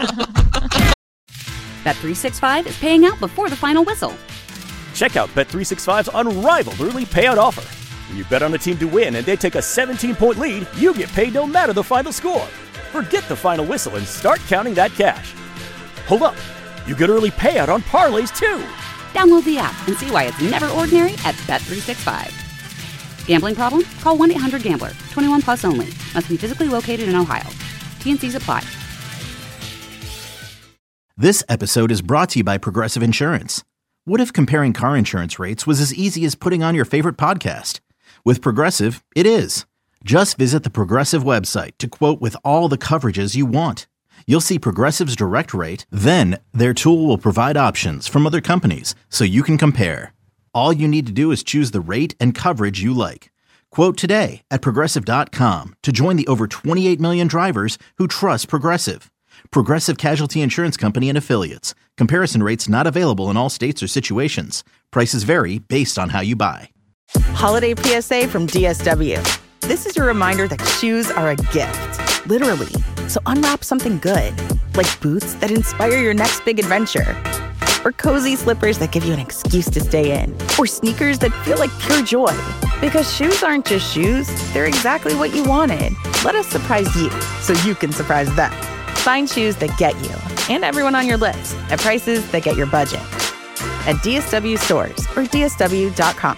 Speaker 1: Bet365 is paying out before the final whistle.
Speaker 2: Check out Bet365's unrivaled early payout offer. When you bet on a team to win and they take a 17-point lead, you get paid no matter the final score. Forget the final whistle and start counting that cash. Hold up. You get early payout on parlays, too.
Speaker 1: Download the app and see why it's never ordinary at Bet365. Gambling problem? Call 1-800-GAMBLER. 21 plus only. Must be physically located in Ohio. T&Cs apply.
Speaker 3: This episode is brought to you by Progressive Insurance. What if comparing car insurance rates was as easy as putting on your favorite podcast? With Progressive, it is. Just visit the Progressive website to quote with all the coverages you want. You'll see Progressive's direct rate, then their tool will provide options from other companies so you can compare. All you need to do is choose the rate and coverage you like. Quote today at Progressive.com to join the over 28 million drivers who trust Progressive. Progressive Casualty Insurance Company and Affiliates. Comparison rates not available in all states or situations. Prices vary based on how you buy.
Speaker 16: Holiday PSA from DSW. This is your reminder that shoes are a gift, literally. So unwrap something good, like boots that inspire your next big adventure, or cozy slippers that give you an excuse to stay in, or sneakers that feel like pure joy. Because shoes aren't just shoes, they're exactly what you wanted. Let us surprise you so you can surprise them. Find shoes that get you and everyone on your list at prices that get your budget. At DSW stores or DSW.com.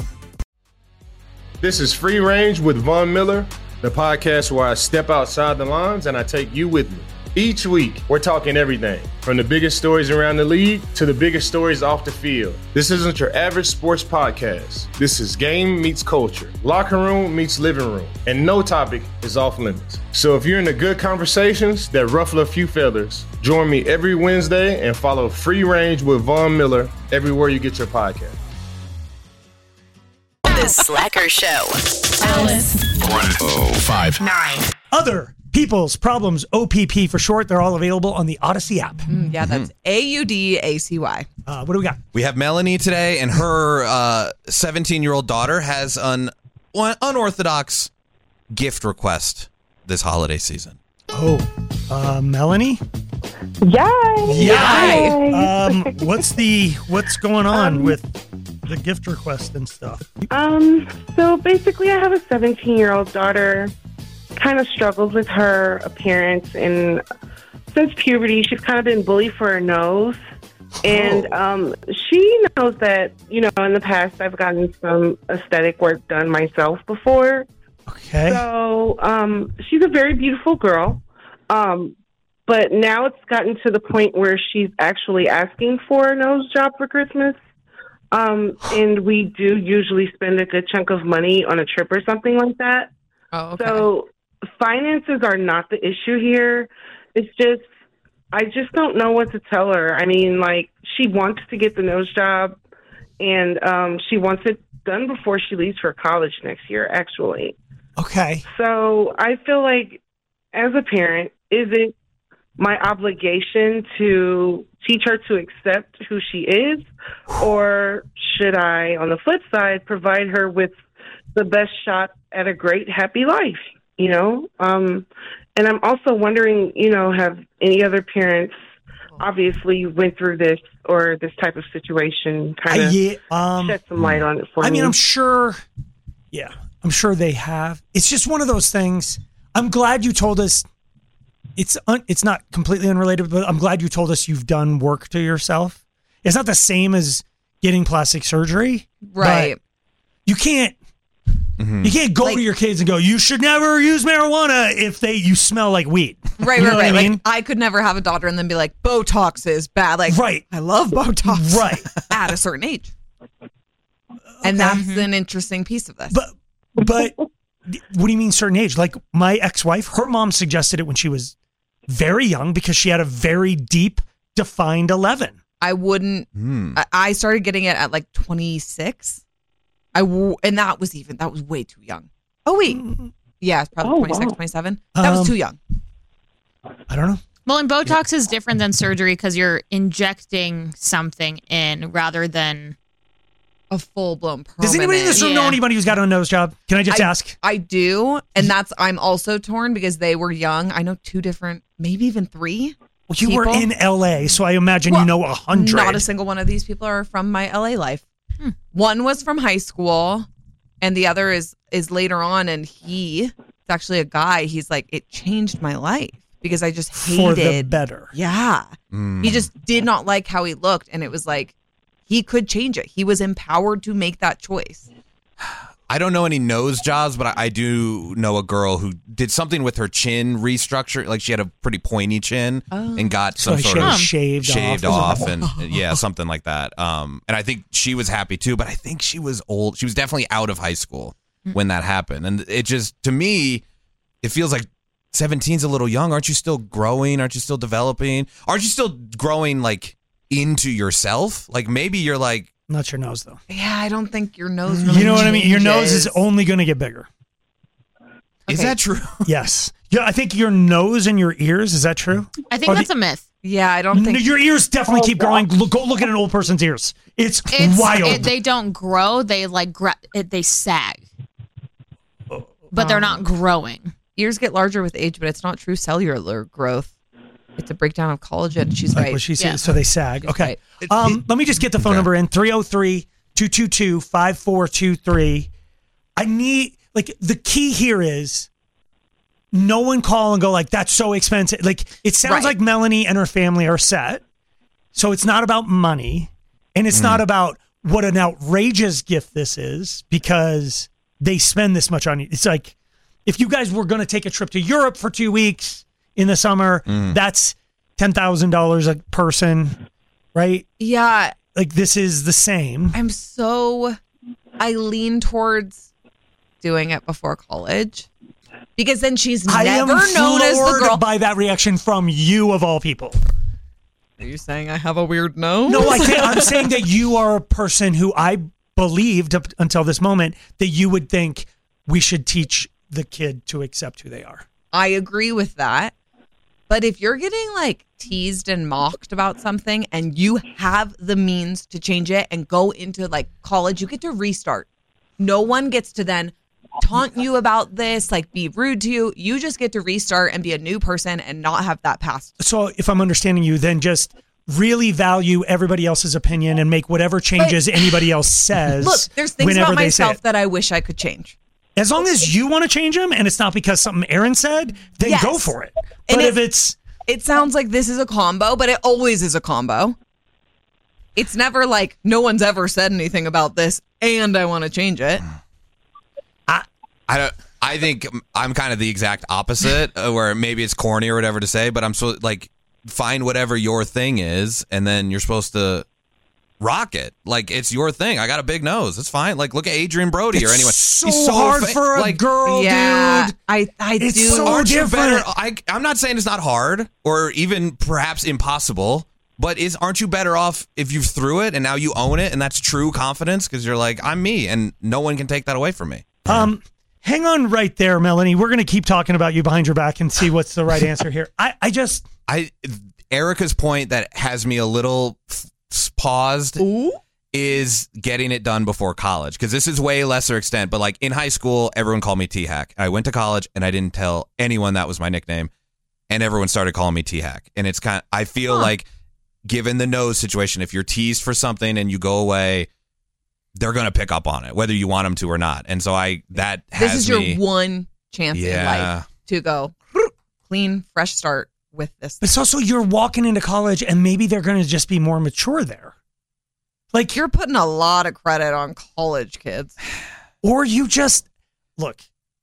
Speaker 4: This is Free Range with Von Miller, the podcast where I step outside the lines and I take you with me. Each week, we're talking everything from the biggest stories around the league to the biggest stories off the field. This isn't your average sports podcast. This is game meets culture, locker room meets living room, and no topic is off limits. So if you're into good conversations that ruffle a few feathers, join me every Wednesday and follow Free Range with Von Miller everywhere you get your podcast.
Speaker 9: The Slacker Show. Alice.
Speaker 5: 105.9.
Speaker 10: Other People's Problems, OPP for short. They're all available on the Odyssey app.
Speaker 7: Yeah, that's AUDACY.
Speaker 10: What do we got?
Speaker 11: We have Melanie today, and her 17-year-old daughter has an unorthodox gift request this holiday season.
Speaker 10: Oh, Melanie?
Speaker 17: Yay!
Speaker 10: What's going on with the gift request and stuff?
Speaker 17: So basically, I have a 17-year-old daughter. Kind of struggles with her appearance, and since puberty, she's kind of been bullied for her nose. And she knows that, in the past, I've gotten some aesthetic work done myself before.
Speaker 10: Okay.
Speaker 17: So she's a very beautiful girl. But now it's gotten to the point where she's actually asking for a nose job for Christmas. And we do usually spend a good chunk of money on a trip or something like that.
Speaker 7: Oh, okay.
Speaker 17: So finances are not the issue here. It's just, I just don't know what to tell her. I mean, she wants to get the nose job, and she wants it done before she leaves for college next year, actually.
Speaker 10: Okay.
Speaker 17: So I feel like, as a parent, is it my obligation to teach her to accept who she is, or should I, on the flip side, provide her with the best shot at a great, happy life? And I'm also wondering, have any other parents obviously went through this or this type of situation, kind of shed some light on it for me?
Speaker 10: I mean, I'm sure they have. It's just one of those things. I'm glad you told us. It's not completely unrelated, but I'm glad you told us you've done work to yourself. It's not the same as getting plastic surgery,
Speaker 7: right?
Speaker 10: You can't. You can't go to your kids and go, you should never use marijuana if you smell like weed.
Speaker 7: Right,
Speaker 10: you know what I mean?
Speaker 7: Like, I could never have a daughter and then be like, Botox is bad. Like,
Speaker 10: right.
Speaker 7: I love Botox.
Speaker 10: Right.
Speaker 7: At a certain age. And that's an interesting piece of this.
Speaker 10: But what do you mean certain age? Like my ex-wife, her mom suggested it when she was very young because she had a very deep, defined 11.
Speaker 7: I wouldn't. I started getting it at like 26. And that was way too young. Oh, wait. Yeah, it's probably 26, 27. That was too young.
Speaker 10: I don't know.
Speaker 8: Well, and Botox is different than surgery because you're injecting something in rather than
Speaker 7: a full-blown permanent.
Speaker 10: Does anybody in this room know anybody who's got a nose job? Can I just ask?
Speaker 7: I do. And I'm also torn because they were young. I know 2 different, maybe even 3.
Speaker 10: Well, you were in LA, so I imagine you know 100.
Speaker 7: Not a single one of these people are from my LA life. One was from high school, and the other is later on, and it's actually a guy. He's like, it changed my life because I just hated.
Speaker 10: For the better.
Speaker 7: Yeah. He just did not like how he looked, and it was like, he could change it. He was empowered to make that choice.
Speaker 11: I don't know any nose jobs, but I do know a girl who did something with her chin restructure. Like she had a pretty pointy chin and got some sort of shaved off and something like that. And I think she was happy too, but I think she was old. She was definitely out of high school when that happened. And it just, to me, it feels like 17's a little young. Aren't you still growing? Aren't you still developing? Aren't you still growing like into yourself? Like maybe you're like,
Speaker 10: not your nose, though.
Speaker 7: Yeah, I don't think your nose really
Speaker 10: You know what I mean? Your nose
Speaker 7: changes.
Speaker 10: is only going to get bigger.
Speaker 11: Is that true?
Speaker 10: Yes. Yeah, I think your nose and your ears, is that true?
Speaker 8: I think that's a myth.
Speaker 7: Yeah, I don't think...
Speaker 10: Your ears definitely keep growing. Go look at an old person's ears. It's wild.
Speaker 8: They don't grow. They they sag. But they're not growing.
Speaker 7: Ears get larger with age, but it's not true cellular growth. It's a breakdown of collagen. She's right.
Speaker 10: What she said, so they sag. Okay. Let me just get the phone number in. 303-222-5423. I need, the key here is no one call and go that's so expensive. It sounds like Melanie and her family are set. So it's not about money. And it's not about what an outrageous gift this is because they spend this much on you. It's like if you guys were going to take a trip to Europe for 2 weeks in the summer, that's $10,000 a person, right?
Speaker 7: Yeah.
Speaker 10: This is the same.
Speaker 7: I lean towards doing it before college because then she's never known as the girl.
Speaker 10: I am floored by that reaction from you of all people.
Speaker 7: Are you saying I have a weird nose?
Speaker 10: No, I'm saying that you are a person who I believed up until this moment that you would think we should teach the kid to accept who they are.
Speaker 7: I agree with that. But if you're getting teased and mocked about something and you have the means to change it and go into college, you get to restart. No one gets to then taunt you about this, be rude to you. You just get to restart and be a new person and not have that past.
Speaker 10: So if I'm understanding you, then just really value everybody else's opinion and make whatever changes anybody else says.
Speaker 7: Look, there's things about myself that I wish I could change.
Speaker 10: As long as you want to change them and it's not because something Aaron said, then go for it. But if it's...
Speaker 7: It sounds like this is a combo, but it always is a combo. It's never no one's ever said anything about this and I want to change it.
Speaker 11: I think I'm kind of the exact opposite where maybe it's corny or whatever to say, but I'm so find whatever your thing is and then you're supposed to rock it. It's your thing. I got a big nose. It's fine. Look at Adrian Brody or anyone.
Speaker 10: So he's so hard for a girl, dude.
Speaker 7: I
Speaker 10: it's
Speaker 7: do.
Speaker 10: So different.
Speaker 11: I'm not saying it's not hard or even perhaps impossible, but aren't you better off if you've through it and now you own it and that's true confidence because you're I'm me and no one can take that away from me.
Speaker 10: Hang on right there, Melanie. We're going to keep talking about you behind your back and see what's the right answer here.
Speaker 11: Erica's point that has me a little paused is getting it done before college, because this is way lesser extent. But like in high school, everyone called me T-Hack. I went to college and I didn't tell anyone that was my nickname, and everyone started calling me T-Hack. And it's kind of, I feel like, given the nose situation, if you're teased for something and you go away, they're going to pick up on it, whether you want them to or not. And so
Speaker 7: this is your one chance in life to go clean, fresh start with this.
Speaker 10: But it's also, you're walking into college and maybe they're going to just be more mature there.
Speaker 7: Like, you're putting a lot of credit on college kids.
Speaker 10: Or you just, look,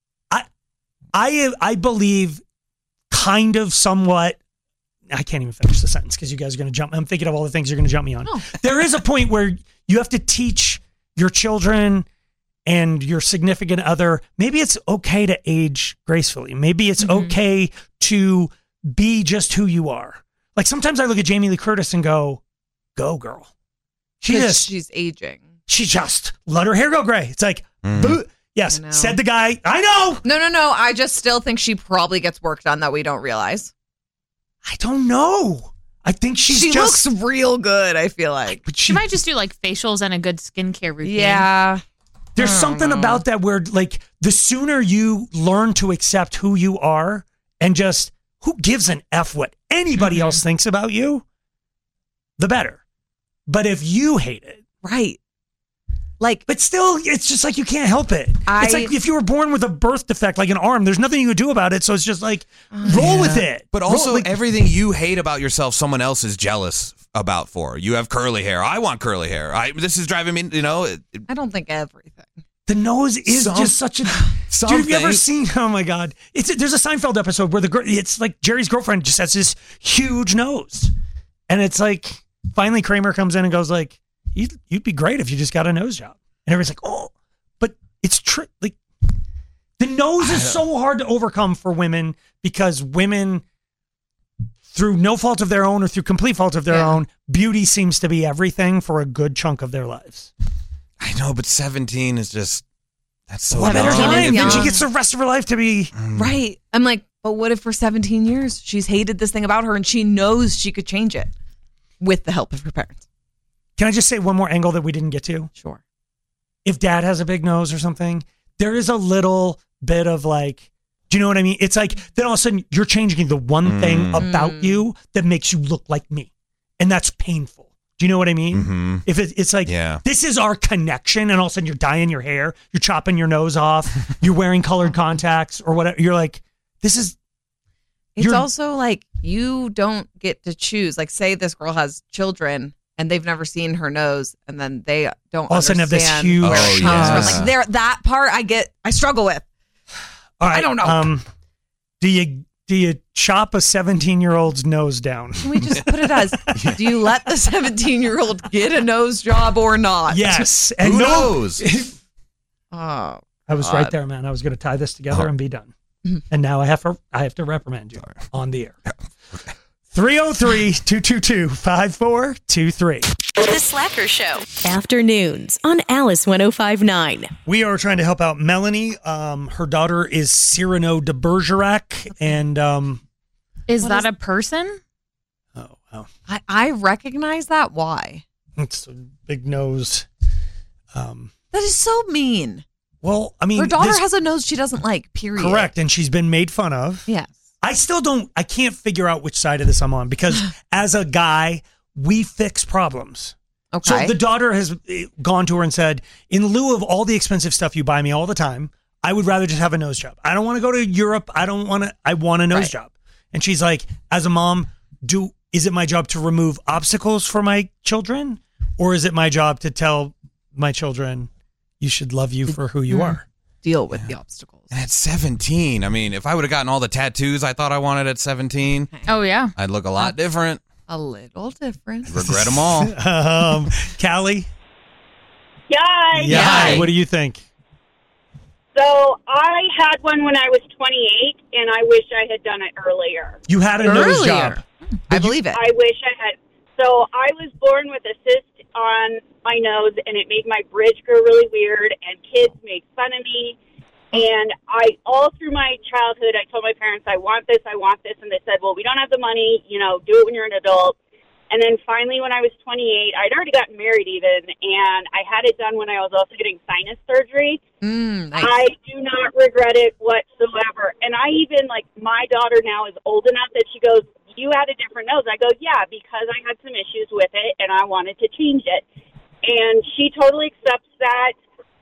Speaker 10: I believe kind of somewhat, I can't even finish the sentence because you guys are going to jump. I'm thinking of all the things you're going to jump me on. Oh. There is a point where you have to teach your children and your significant other, maybe it's okay to age gracefully. Maybe it's okay to be just who you are. Like sometimes I look at Jamie Lee Curtis and go girl.
Speaker 7: She's aging.
Speaker 10: She just let her hair go gray. It's like, yes, said the guy. I know.
Speaker 7: No. I just still think she probably gets work done that we don't realize.
Speaker 10: I don't know. I think she
Speaker 7: looks real good, I feel like.
Speaker 8: But she might just do like facials and a good skincare routine.
Speaker 7: Yeah.
Speaker 10: There's something about that where like the sooner you learn to accept who you are and just who gives an F what anybody else thinks about you, the better. But if you hate it.
Speaker 7: Right.
Speaker 10: But still, it's just like you can't help it. It's like if you were born with a birth defect, like an arm, there's nothing you can do about it. So it's just like, roll with it.
Speaker 11: But also, everything you hate about yourself, someone else is jealous about for. You have curly hair. I want curly hair. This is driving me,
Speaker 7: I don't think everything.
Speaker 10: The nose is just such a... Dude, have you ever seen... Oh, my God. There's a Seinfeld episode where it's like Jerry's girlfriend just has this huge nose. And it's like, finally Kramer comes in and goes like, You'd be great if you just got a nose job. And everybody's like, oh, but it's true. Like, the nose is so hard to overcome for women because women, through no fault of their own or through complete fault of their own, beauty seems to be everything for a good chunk of their lives.
Speaker 11: I know, but 17 is just, that's so
Speaker 10: young. Then she gets the rest of her life to be.
Speaker 7: Right. I'm like, but what if for 17 years she's hated this thing about her and she knows she could change it with the help of her parents?
Speaker 10: Can I just say one more angle that we didn't get to?
Speaker 7: Sure.
Speaker 10: If dad has a big nose or something, there is a little bit of like, do you know what I mean? It's like, then all of a sudden you're changing the one thing about you that makes you look like me. And that's painful. Do you know what I mean?
Speaker 11: Mm-hmm.
Speaker 10: If it's like, this is our connection, and all of a sudden you're dyeing your hair, you're chopping your nose off, you're wearing colored contacts or whatever. You're like, this is.
Speaker 7: It's also like, you don't get to choose. Like, say this girl has children and they've never seen her nose, and then they don't
Speaker 10: all of a sudden have this huge.
Speaker 7: Where it comes from. Like, that part I struggle with.
Speaker 10: All right,
Speaker 7: I don't know.
Speaker 10: Do you chop a 17-year-old's nose down?
Speaker 7: Can we just put it as, do you let the 17-year-old get a nose job or not?
Speaker 10: Yes.
Speaker 11: And who knows?
Speaker 7: Oh,
Speaker 10: I was right there, man. I was going to tie this together and be done. And now I have to reprimand you on the air. 303-222-5423.
Speaker 9: The Slacker Show. Afternoons on Alice 105.9.
Speaker 10: We are trying to help out Melanie. Her daughter is Cyrano de Bergerac. And
Speaker 8: is that a person?
Speaker 10: Oh, wow.
Speaker 7: I recognize that. Why?
Speaker 10: It's a big nose.
Speaker 7: That is so mean.
Speaker 10: Well, I mean,
Speaker 7: her daughter has a nose she doesn't like, period.
Speaker 10: Correct. And she's been made fun of.
Speaker 7: Yes.
Speaker 10: I can't figure out which side of this I'm on, because as a guy, we fix problems.
Speaker 7: Okay.
Speaker 10: So the daughter has gone to her and said, in lieu of all the expensive stuff you buy me all the time, I would rather just have a nose job. I don't want to go to Europe. I want a nose job. And she's like, as a mom, is it my job to remove obstacles for my children? Or is it my job to tell my children, you should love you for who you are?
Speaker 7: Deal with the obstacles.
Speaker 11: And at 17, I mean, if I would have gotten all the tattoos I thought I wanted at 17,
Speaker 8: oh yeah,
Speaker 11: I'd look a lot different.
Speaker 7: A little different.
Speaker 11: Regret them all.
Speaker 10: Callie?
Speaker 18: Yay!
Speaker 10: Yeah. What do you think?
Speaker 18: So I had one when I was 28, and I wish I had done it earlier.
Speaker 10: You had a nose job.
Speaker 7: I believe it.
Speaker 18: I wish I had. So I was born with a cyst on my nose, and it made my bridge grow really weird, and kids made fun of me. And all through my childhood, I told my parents, I want this. And they said, well, we don't have the money, do it when you're an adult. And then finally, when I was 28, I'd already gotten married even, and I had it done when I was also getting sinus surgery.
Speaker 7: Nice.
Speaker 18: I do not regret it whatsoever. And I even, my daughter now is old enough that she goes, you had a different nose. I go, yeah, because I had some issues with it, and I wanted to change it. And she totally accepts that.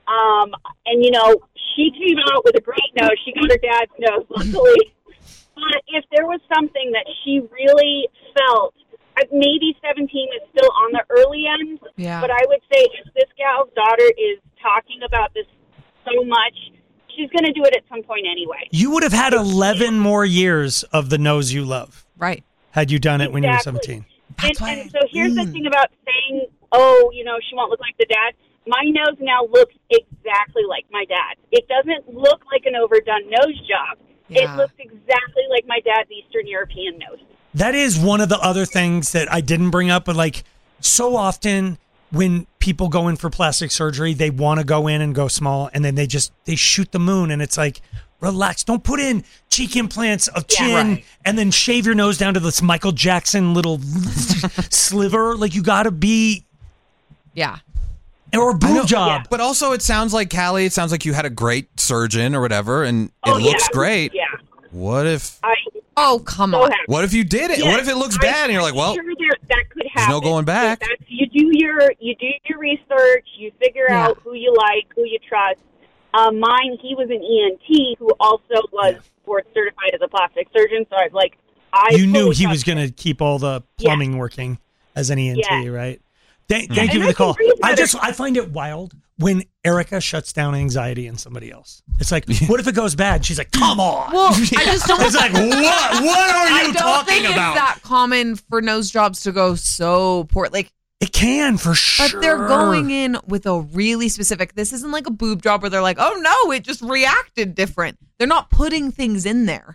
Speaker 18: And, she came out with a great nose. She got her dad's nose, luckily. But if there was something that she really felt, maybe 17 is still on the early end, but I would say if this gal's daughter is talking about this so much, she's going to do it at some point anyway.
Speaker 10: You would have had 11 more years of the nose you love.
Speaker 7: Right.
Speaker 10: Had you done it when you were 17.
Speaker 18: And so here's the thing about saying, she won't look like the dad. My nose now looks exactly like my dad. It doesn't look like an overdone nose job. It looks exactly like my dad's Eastern European nose.
Speaker 10: That is one of the other things that I didn't bring up, but so often when people go in for plastic surgery, they want to go in and go small, and then they shoot the moon, and it's like, relax. Don't put in cheek implants of chin and then shave your nose down to this Michael Jackson little sliver. You got to be...
Speaker 7: Yeah.
Speaker 10: Or a boob job.
Speaker 11: But also, it sounds like, Callie, it sounds like you had a great surgeon or whatever, and it looks great.
Speaker 18: Yeah.
Speaker 11: What if...
Speaker 7: come on.
Speaker 11: What if you did it?
Speaker 18: Yes,
Speaker 11: what if it looks bad and you're like, well,
Speaker 18: sure that could happen.
Speaker 11: there's no going back.
Speaker 18: You do your research, you figure out who you like, who you trust. Mine, he was an ENT who also was board certified as a plastic surgeon, so I was like,
Speaker 10: you knew he was going to keep all the plumbing working as an ENT, right? Thank you for the call. I find it wild when Erica shuts down anxiety in somebody else. It's like, what if it goes bad? She's like, come on.
Speaker 7: Well, I just don't.
Speaker 10: It's like, what are you talking about?
Speaker 7: I don't think it's that common for nose jobs to go so poor.
Speaker 10: It can, for sure.
Speaker 7: But they're going in with a really specific, this isn't like a boob job where they're like, oh no, it just reacted different. They're not putting things in there.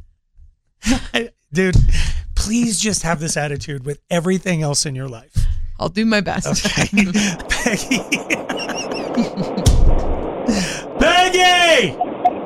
Speaker 10: Dude, please just have this attitude with everything else in your life.
Speaker 7: I'll do my best.
Speaker 10: Okay. Peggy! Peggy!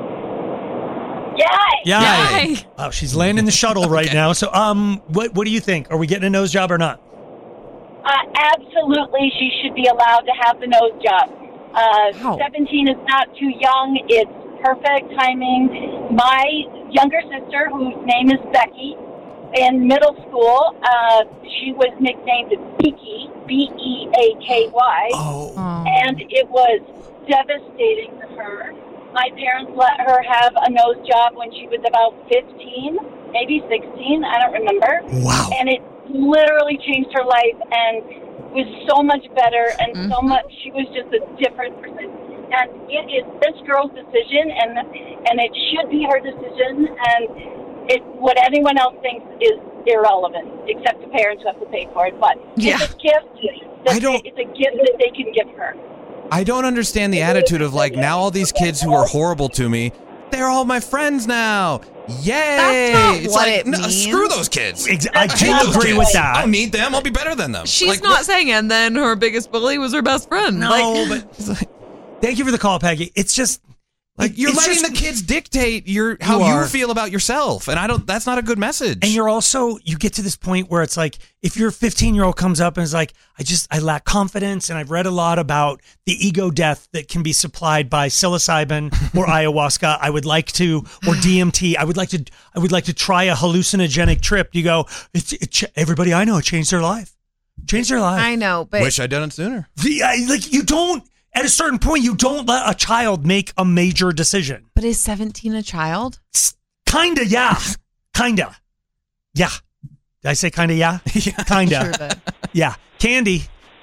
Speaker 18: Yay!
Speaker 10: Wow, she's landing the shuttle right now. So, what do you think? Are we getting a nose job or not?
Speaker 19: Absolutely, she should be allowed to have the nose job. 17 is not too young. It's perfect timing. My younger sister, whose name is Becky, in middle school, she was nicknamed Beaky, B-E-A-K-Y, and it was devastating for her. My parents let her have a nose job when she was about 15, maybe 16, I don't remember.
Speaker 10: Wow.
Speaker 19: And it literally changed her life and was so much better and so much, she was just a different person. And it is this girl's decision, and it should be her decision, and what anyone else thinks is irrelevant, except the parents who have to pay for it. But it's a gift. It's a gift that they can give her.
Speaker 11: I don't understand the attitude of now all these kids who are horrible to me, they're all my friends now. Yay!
Speaker 7: That's not what it means.
Speaker 11: Screw those kids.
Speaker 10: I do agree with that.
Speaker 11: I don't need them. I'll be better than them.
Speaker 7: She's not saying, and then her biggest bully was her best friend.
Speaker 10: No, but thank you for the call, Peggy. It's just
Speaker 11: you're letting the kids dictate how you feel about yourself, and that's not a good message.
Speaker 10: And you get to this point where it's like, if your 15-year-old comes up and is like, I lack confidence, and I've read a lot about the ego death that can be supplied by psilocybin or ayahuasca. I would like to, or DMT. I would like to try a hallucinogenic trip. You go, everybody I know changed their life.
Speaker 7: I know, but
Speaker 11: wish I'd done it sooner.
Speaker 10: You don't. At a certain point, you don't let a child make a major decision.
Speaker 7: But is 17 a child?
Speaker 10: Kinda, yeah. Kinda. Yeah. Did I say kinda, yeah? Kinda.
Speaker 7: Sure did.
Speaker 10: Yeah. Candy.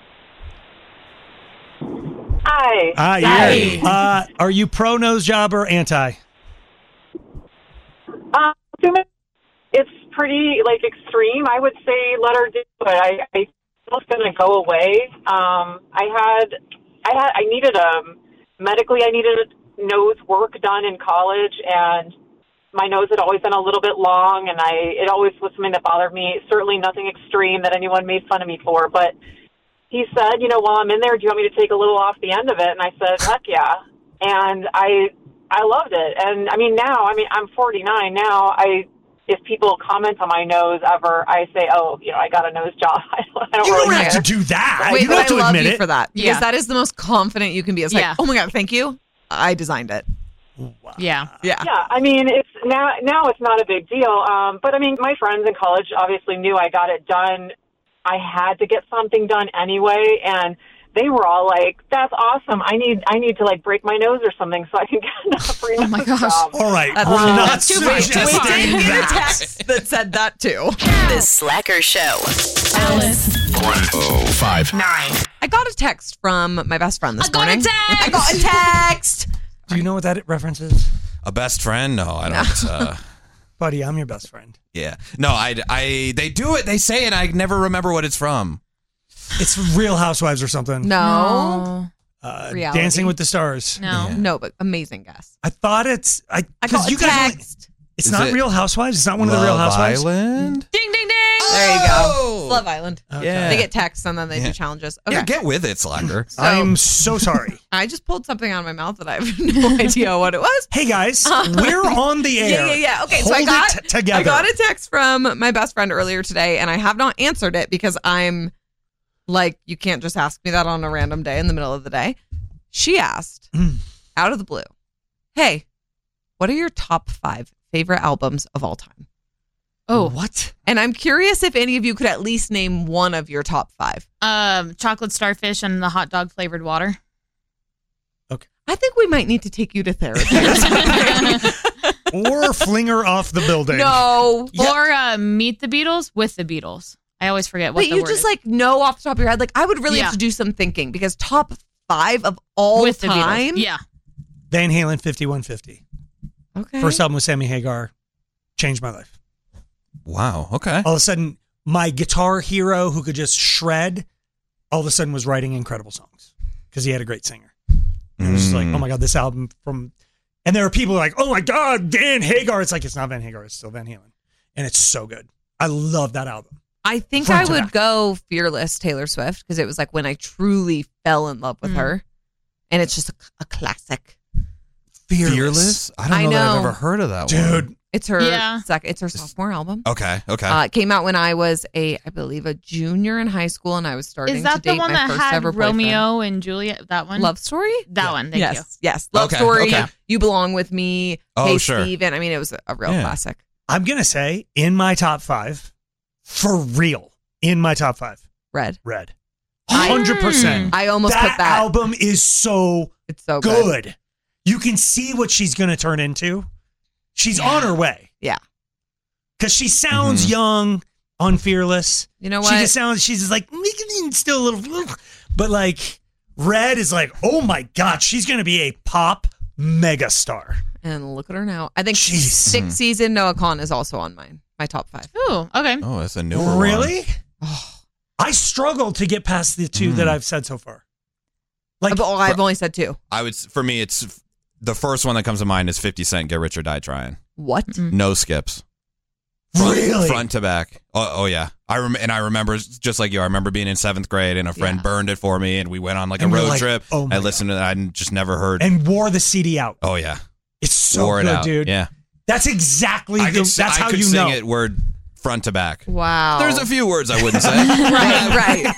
Speaker 19: Hi.
Speaker 10: Hi. Are you pro nose job or anti?
Speaker 20: It's pretty extreme. I would say let her do it. I think it's going to go away. I needed I needed nose work done in college, and my nose had always been a little bit long, and it always was something that bothered me. Certainly nothing extreme that anyone made fun of me for, but he said, while I'm in there, do you want me to take a little off the end of it? And I said, heck yeah. And I I loved it. And I mean, now, I'm 49 now. If people comment on my nose ever, I say, "Oh, I got a nose job." I don't
Speaker 10: You
Speaker 20: really
Speaker 10: don't have
Speaker 20: care.
Speaker 10: to do that.
Speaker 7: Wait,
Speaker 10: You
Speaker 7: but
Speaker 10: don't have
Speaker 7: I
Speaker 10: to
Speaker 7: love
Speaker 10: admit
Speaker 7: you
Speaker 10: it.
Speaker 7: for that because that is the most confident you can be. It's like,
Speaker 8: Yeah.
Speaker 7: oh my God, thank you. I designed it.
Speaker 8: Yeah.
Speaker 7: Yeah.
Speaker 20: Yeah, I mean, it's now it's not a big deal. But I mean, my friends in college obviously knew I got it done. I had to get something done anyway, and they were all like, "That's awesome! I need to like break my nose or something so I can get a free nose job."
Speaker 10: All right,
Speaker 7: That's
Speaker 10: we're not
Speaker 7: that's too big.
Speaker 10: suggesting
Speaker 7: We did get a
Speaker 10: that.
Speaker 7: text that said that too.
Speaker 9: The Slacker Show.
Speaker 6: Alice.
Speaker 5: 105.9.
Speaker 7: I got a text from my best friend this morning.
Speaker 8: I
Speaker 7: got a text.
Speaker 10: Do you know what that references?
Speaker 11: A best friend? No, I don't.
Speaker 10: Buddy, I'm your best friend.
Speaker 11: Yeah. No, they do it. They say it. I never remember what it's from.
Speaker 10: It's Real Housewives or something.
Speaker 7: No.
Speaker 10: Reality. Dancing with the Stars.
Speaker 7: No, but amazing guess.
Speaker 10: I thought it's
Speaker 7: I got
Speaker 10: because
Speaker 7: a
Speaker 10: you guys only-
Speaker 7: text.
Speaker 10: it's
Speaker 11: Is
Speaker 10: not
Speaker 11: it
Speaker 10: Real Housewives. It's not one of the Real
Speaker 11: Love
Speaker 10: Housewives.
Speaker 11: Island?
Speaker 8: Ding, ding, ding.
Speaker 7: There you go. It's Love Island.
Speaker 11: Yeah.
Speaker 7: They get texts and then they
Speaker 11: Yeah.
Speaker 7: do challenges. Okay.
Speaker 11: Yeah, get with it, Slacker.
Speaker 10: I'm so sorry.
Speaker 7: I just pulled something out of my mouth that I have no idea what it was.
Speaker 10: Hey guys, we're on the air.
Speaker 7: Yeah. Okay, so
Speaker 10: Hold
Speaker 7: I got
Speaker 10: it together.
Speaker 7: I got a text from my best friend earlier today, and I have not answered it because I'm like, you can't just ask me that on a random day in the middle of the day. She asked, out of the blue, "Hey, what are your top 5 favorite albums of all time?"
Speaker 8: Oh,
Speaker 10: what?
Speaker 7: And I'm curious if any of you could at least name one of your top 5.
Speaker 8: Chocolate starfish and the hot dog flavored water.
Speaker 7: I think we might need to take you to therapy or something.
Speaker 10: Or fling her off the building.
Speaker 7: No.
Speaker 8: Or Meet the Beatles with the Beatles. I always forget what
Speaker 7: But
Speaker 8: the
Speaker 7: you
Speaker 8: word
Speaker 7: just
Speaker 8: is.
Speaker 7: like know off the top of your head. Like, I would really have
Speaker 8: Yeah.
Speaker 7: to do some thinking because top 5 of all
Speaker 8: with the
Speaker 7: time.
Speaker 8: Beatles. Yeah.
Speaker 10: Van Halen 5150.
Speaker 7: Okay.
Speaker 10: First album with Sammy Hagar. Changed my life.
Speaker 11: Wow. Okay.
Speaker 10: All of a sudden, my guitar hero who could just shred, all of a sudden was writing incredible songs because he had a great singer. And it was just like, oh my God, this album from... And there are people like, oh my God, Van Hagar. It's like, it's not Van Hagar. It's still Van Halen. And it's so good. I love that album.
Speaker 7: I think
Speaker 10: Front
Speaker 7: I
Speaker 10: to
Speaker 7: would
Speaker 10: back.
Speaker 7: go Fearless Taylor Swift because it was like when I truly fell in love with her. And it's just a classic.
Speaker 11: Fearless? I don't
Speaker 7: I
Speaker 11: know that I've
Speaker 7: know.
Speaker 11: ever heard of that one.
Speaker 10: Dude.
Speaker 7: It's her
Speaker 8: Yeah.
Speaker 7: it's her sophomore album.
Speaker 11: Okay. Okay.
Speaker 7: It came out when I was I believe a junior in high school, and I was starting
Speaker 8: Is
Speaker 7: to
Speaker 8: that
Speaker 7: date
Speaker 8: the one
Speaker 7: my
Speaker 8: that
Speaker 7: first
Speaker 8: had
Speaker 7: ever boyfriend.
Speaker 8: Romeo and Juliet? That one?
Speaker 7: Love Story?
Speaker 8: That one. Thank you.
Speaker 7: Yes. Love
Speaker 11: Okay,
Speaker 7: Story.
Speaker 11: okay.
Speaker 7: You Belong with Me.
Speaker 11: Oh,
Speaker 7: Hey
Speaker 11: sure.
Speaker 7: Steven. I mean, it was a real
Speaker 11: Yeah.
Speaker 7: classic.
Speaker 10: I'm going to say in my top 5, for real, in my top 5,
Speaker 7: Red.
Speaker 10: 100%.
Speaker 7: I almost
Speaker 10: that
Speaker 7: put that.
Speaker 10: album is so
Speaker 7: It's so
Speaker 10: good. You can see what she's going to turn into. She's on her way.
Speaker 7: Yeah.
Speaker 10: Because she sounds young on Fearless.
Speaker 7: You know
Speaker 10: She
Speaker 7: what?
Speaker 10: just sounds, she's just like, still a little, but like, Red is like, oh my God, she's going to be a pop megastar.
Speaker 7: And look at her now. I think
Speaker 10: Jeez.
Speaker 7: 6th season Noah Kahn is also on my top 5.
Speaker 8: Ooh, okay.
Speaker 11: Oh, that's a newer one.
Speaker 10: Really? I struggle to get past the 2 that I've said so far. Like,
Speaker 7: I've only said 2.
Speaker 11: For me, it's the first one that comes to mind is 50 Cent, Get Rich or Die Trying.
Speaker 7: What?
Speaker 11: No skips.
Speaker 10: Really?
Speaker 11: Front to back. Oh yeah. I remember just like you. I remember being in 7th grade and a friend burned it for me, and we went on like a
Speaker 10: And we're
Speaker 11: road
Speaker 10: like,
Speaker 11: trip.
Speaker 10: oh my
Speaker 11: I listened to it. I just never heard.
Speaker 10: and wore the CD out.
Speaker 11: Oh yeah.
Speaker 10: It's so
Speaker 11: Wore it
Speaker 10: good,
Speaker 11: out.
Speaker 10: dude.
Speaker 11: Yeah.
Speaker 10: That's exactly that's
Speaker 11: I
Speaker 10: how
Speaker 11: could
Speaker 10: you
Speaker 11: sing
Speaker 10: know.
Speaker 11: it word front to back.
Speaker 7: Wow.
Speaker 11: There's a few words I wouldn't say.
Speaker 7: right.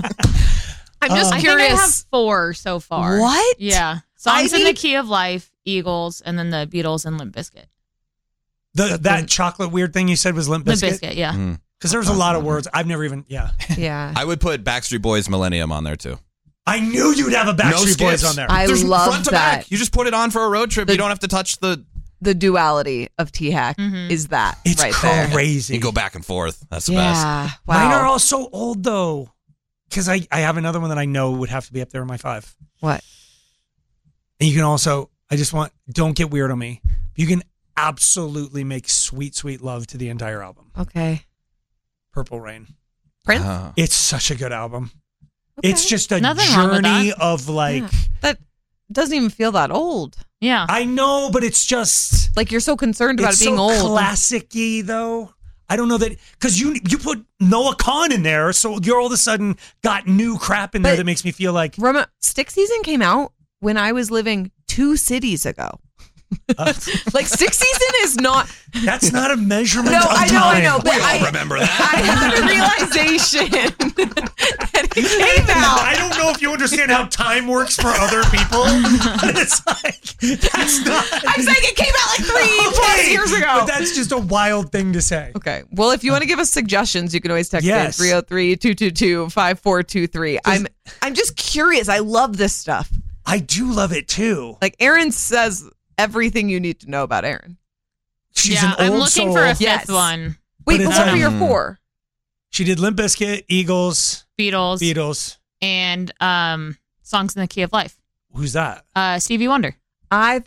Speaker 7: I'm just
Speaker 8: I
Speaker 7: curious.
Speaker 8: think I have 4 so far.
Speaker 7: What?
Speaker 8: Yeah. Songs in the
Speaker 7: need-
Speaker 8: Key of Life, Eagles, and then the Beatles and Limp Bizkit.
Speaker 10: That chocolate weird thing you said was Limp
Speaker 8: Limp
Speaker 10: Bizkit?
Speaker 8: Bizkit, yeah.
Speaker 10: Because there's a lot of words I've never even, yeah.
Speaker 7: Yeah.
Speaker 11: I would put Backstreet Boys Millennium on there too.
Speaker 10: I knew you'd have a Backstreet
Speaker 11: no
Speaker 10: Boys
Speaker 11: skips.
Speaker 10: on there.
Speaker 7: I
Speaker 11: There's
Speaker 7: love
Speaker 11: front to
Speaker 7: that.
Speaker 11: back. You just put it on for a road trip. You don't have to touch the.
Speaker 7: The duality of T-Hack is that
Speaker 10: It's
Speaker 7: right there.
Speaker 10: crazy.
Speaker 11: You go back and forth. That's the best.
Speaker 7: Yeah.
Speaker 10: Mine are
Speaker 7: Wow.
Speaker 10: all so old though. Because I have another one that I know would have to be up there in my 5.
Speaker 7: What?
Speaker 10: And you can also, don't get weird on me. You can absolutely make sweet, sweet love to the entire album.
Speaker 7: Okay.
Speaker 10: Purple Rain.
Speaker 7: Prince?
Speaker 10: It's such a good album.
Speaker 7: Okay.
Speaker 10: It's just a
Speaker 8: Nothing wrong with
Speaker 10: journey
Speaker 8: that.
Speaker 10: of like,
Speaker 7: Yeah. That doesn't even feel that old.
Speaker 8: Yeah.
Speaker 10: I know, but it's just,
Speaker 7: Like you're so concerned about
Speaker 10: it's
Speaker 7: it being
Speaker 10: so
Speaker 7: old.
Speaker 10: classic-y though. I don't know that, because you put Noah Kahn in there, so you're all of a sudden got new crap in there
Speaker 7: But-
Speaker 10: that makes me feel like,
Speaker 7: Stick Season came out when I was living 2 cities ago. Like 6 season is not.
Speaker 10: That's not a measurement.
Speaker 7: No,
Speaker 10: of
Speaker 7: I
Speaker 10: time.
Speaker 7: know. But I
Speaker 11: remember that.
Speaker 7: I had a realization that it came out.
Speaker 10: I don't know if you understand how time works for other people. But it's like that's not.
Speaker 7: I'm saying it came out like 3+ years ago.
Speaker 10: But that's just a wild thing to say.
Speaker 7: Okay. Well, if you want to give us suggestions, you can always text in 303-222-5423. I'm just curious. I love this stuff.
Speaker 10: I do love it too.
Speaker 7: Like Aaron says everything you need to know about Aaron.
Speaker 10: She's an
Speaker 8: I'm
Speaker 10: old
Speaker 8: looking
Speaker 10: soul.
Speaker 8: for a fifth one.
Speaker 7: Wait,
Speaker 10: But
Speaker 7: but
Speaker 10: it's,
Speaker 7: what were your 4?
Speaker 10: She did Limp Bizkit, Eagles,
Speaker 8: Beatles, and Songs in the Key of Life.
Speaker 10: Who's that?
Speaker 8: Stevie Wonder.
Speaker 10: Okay,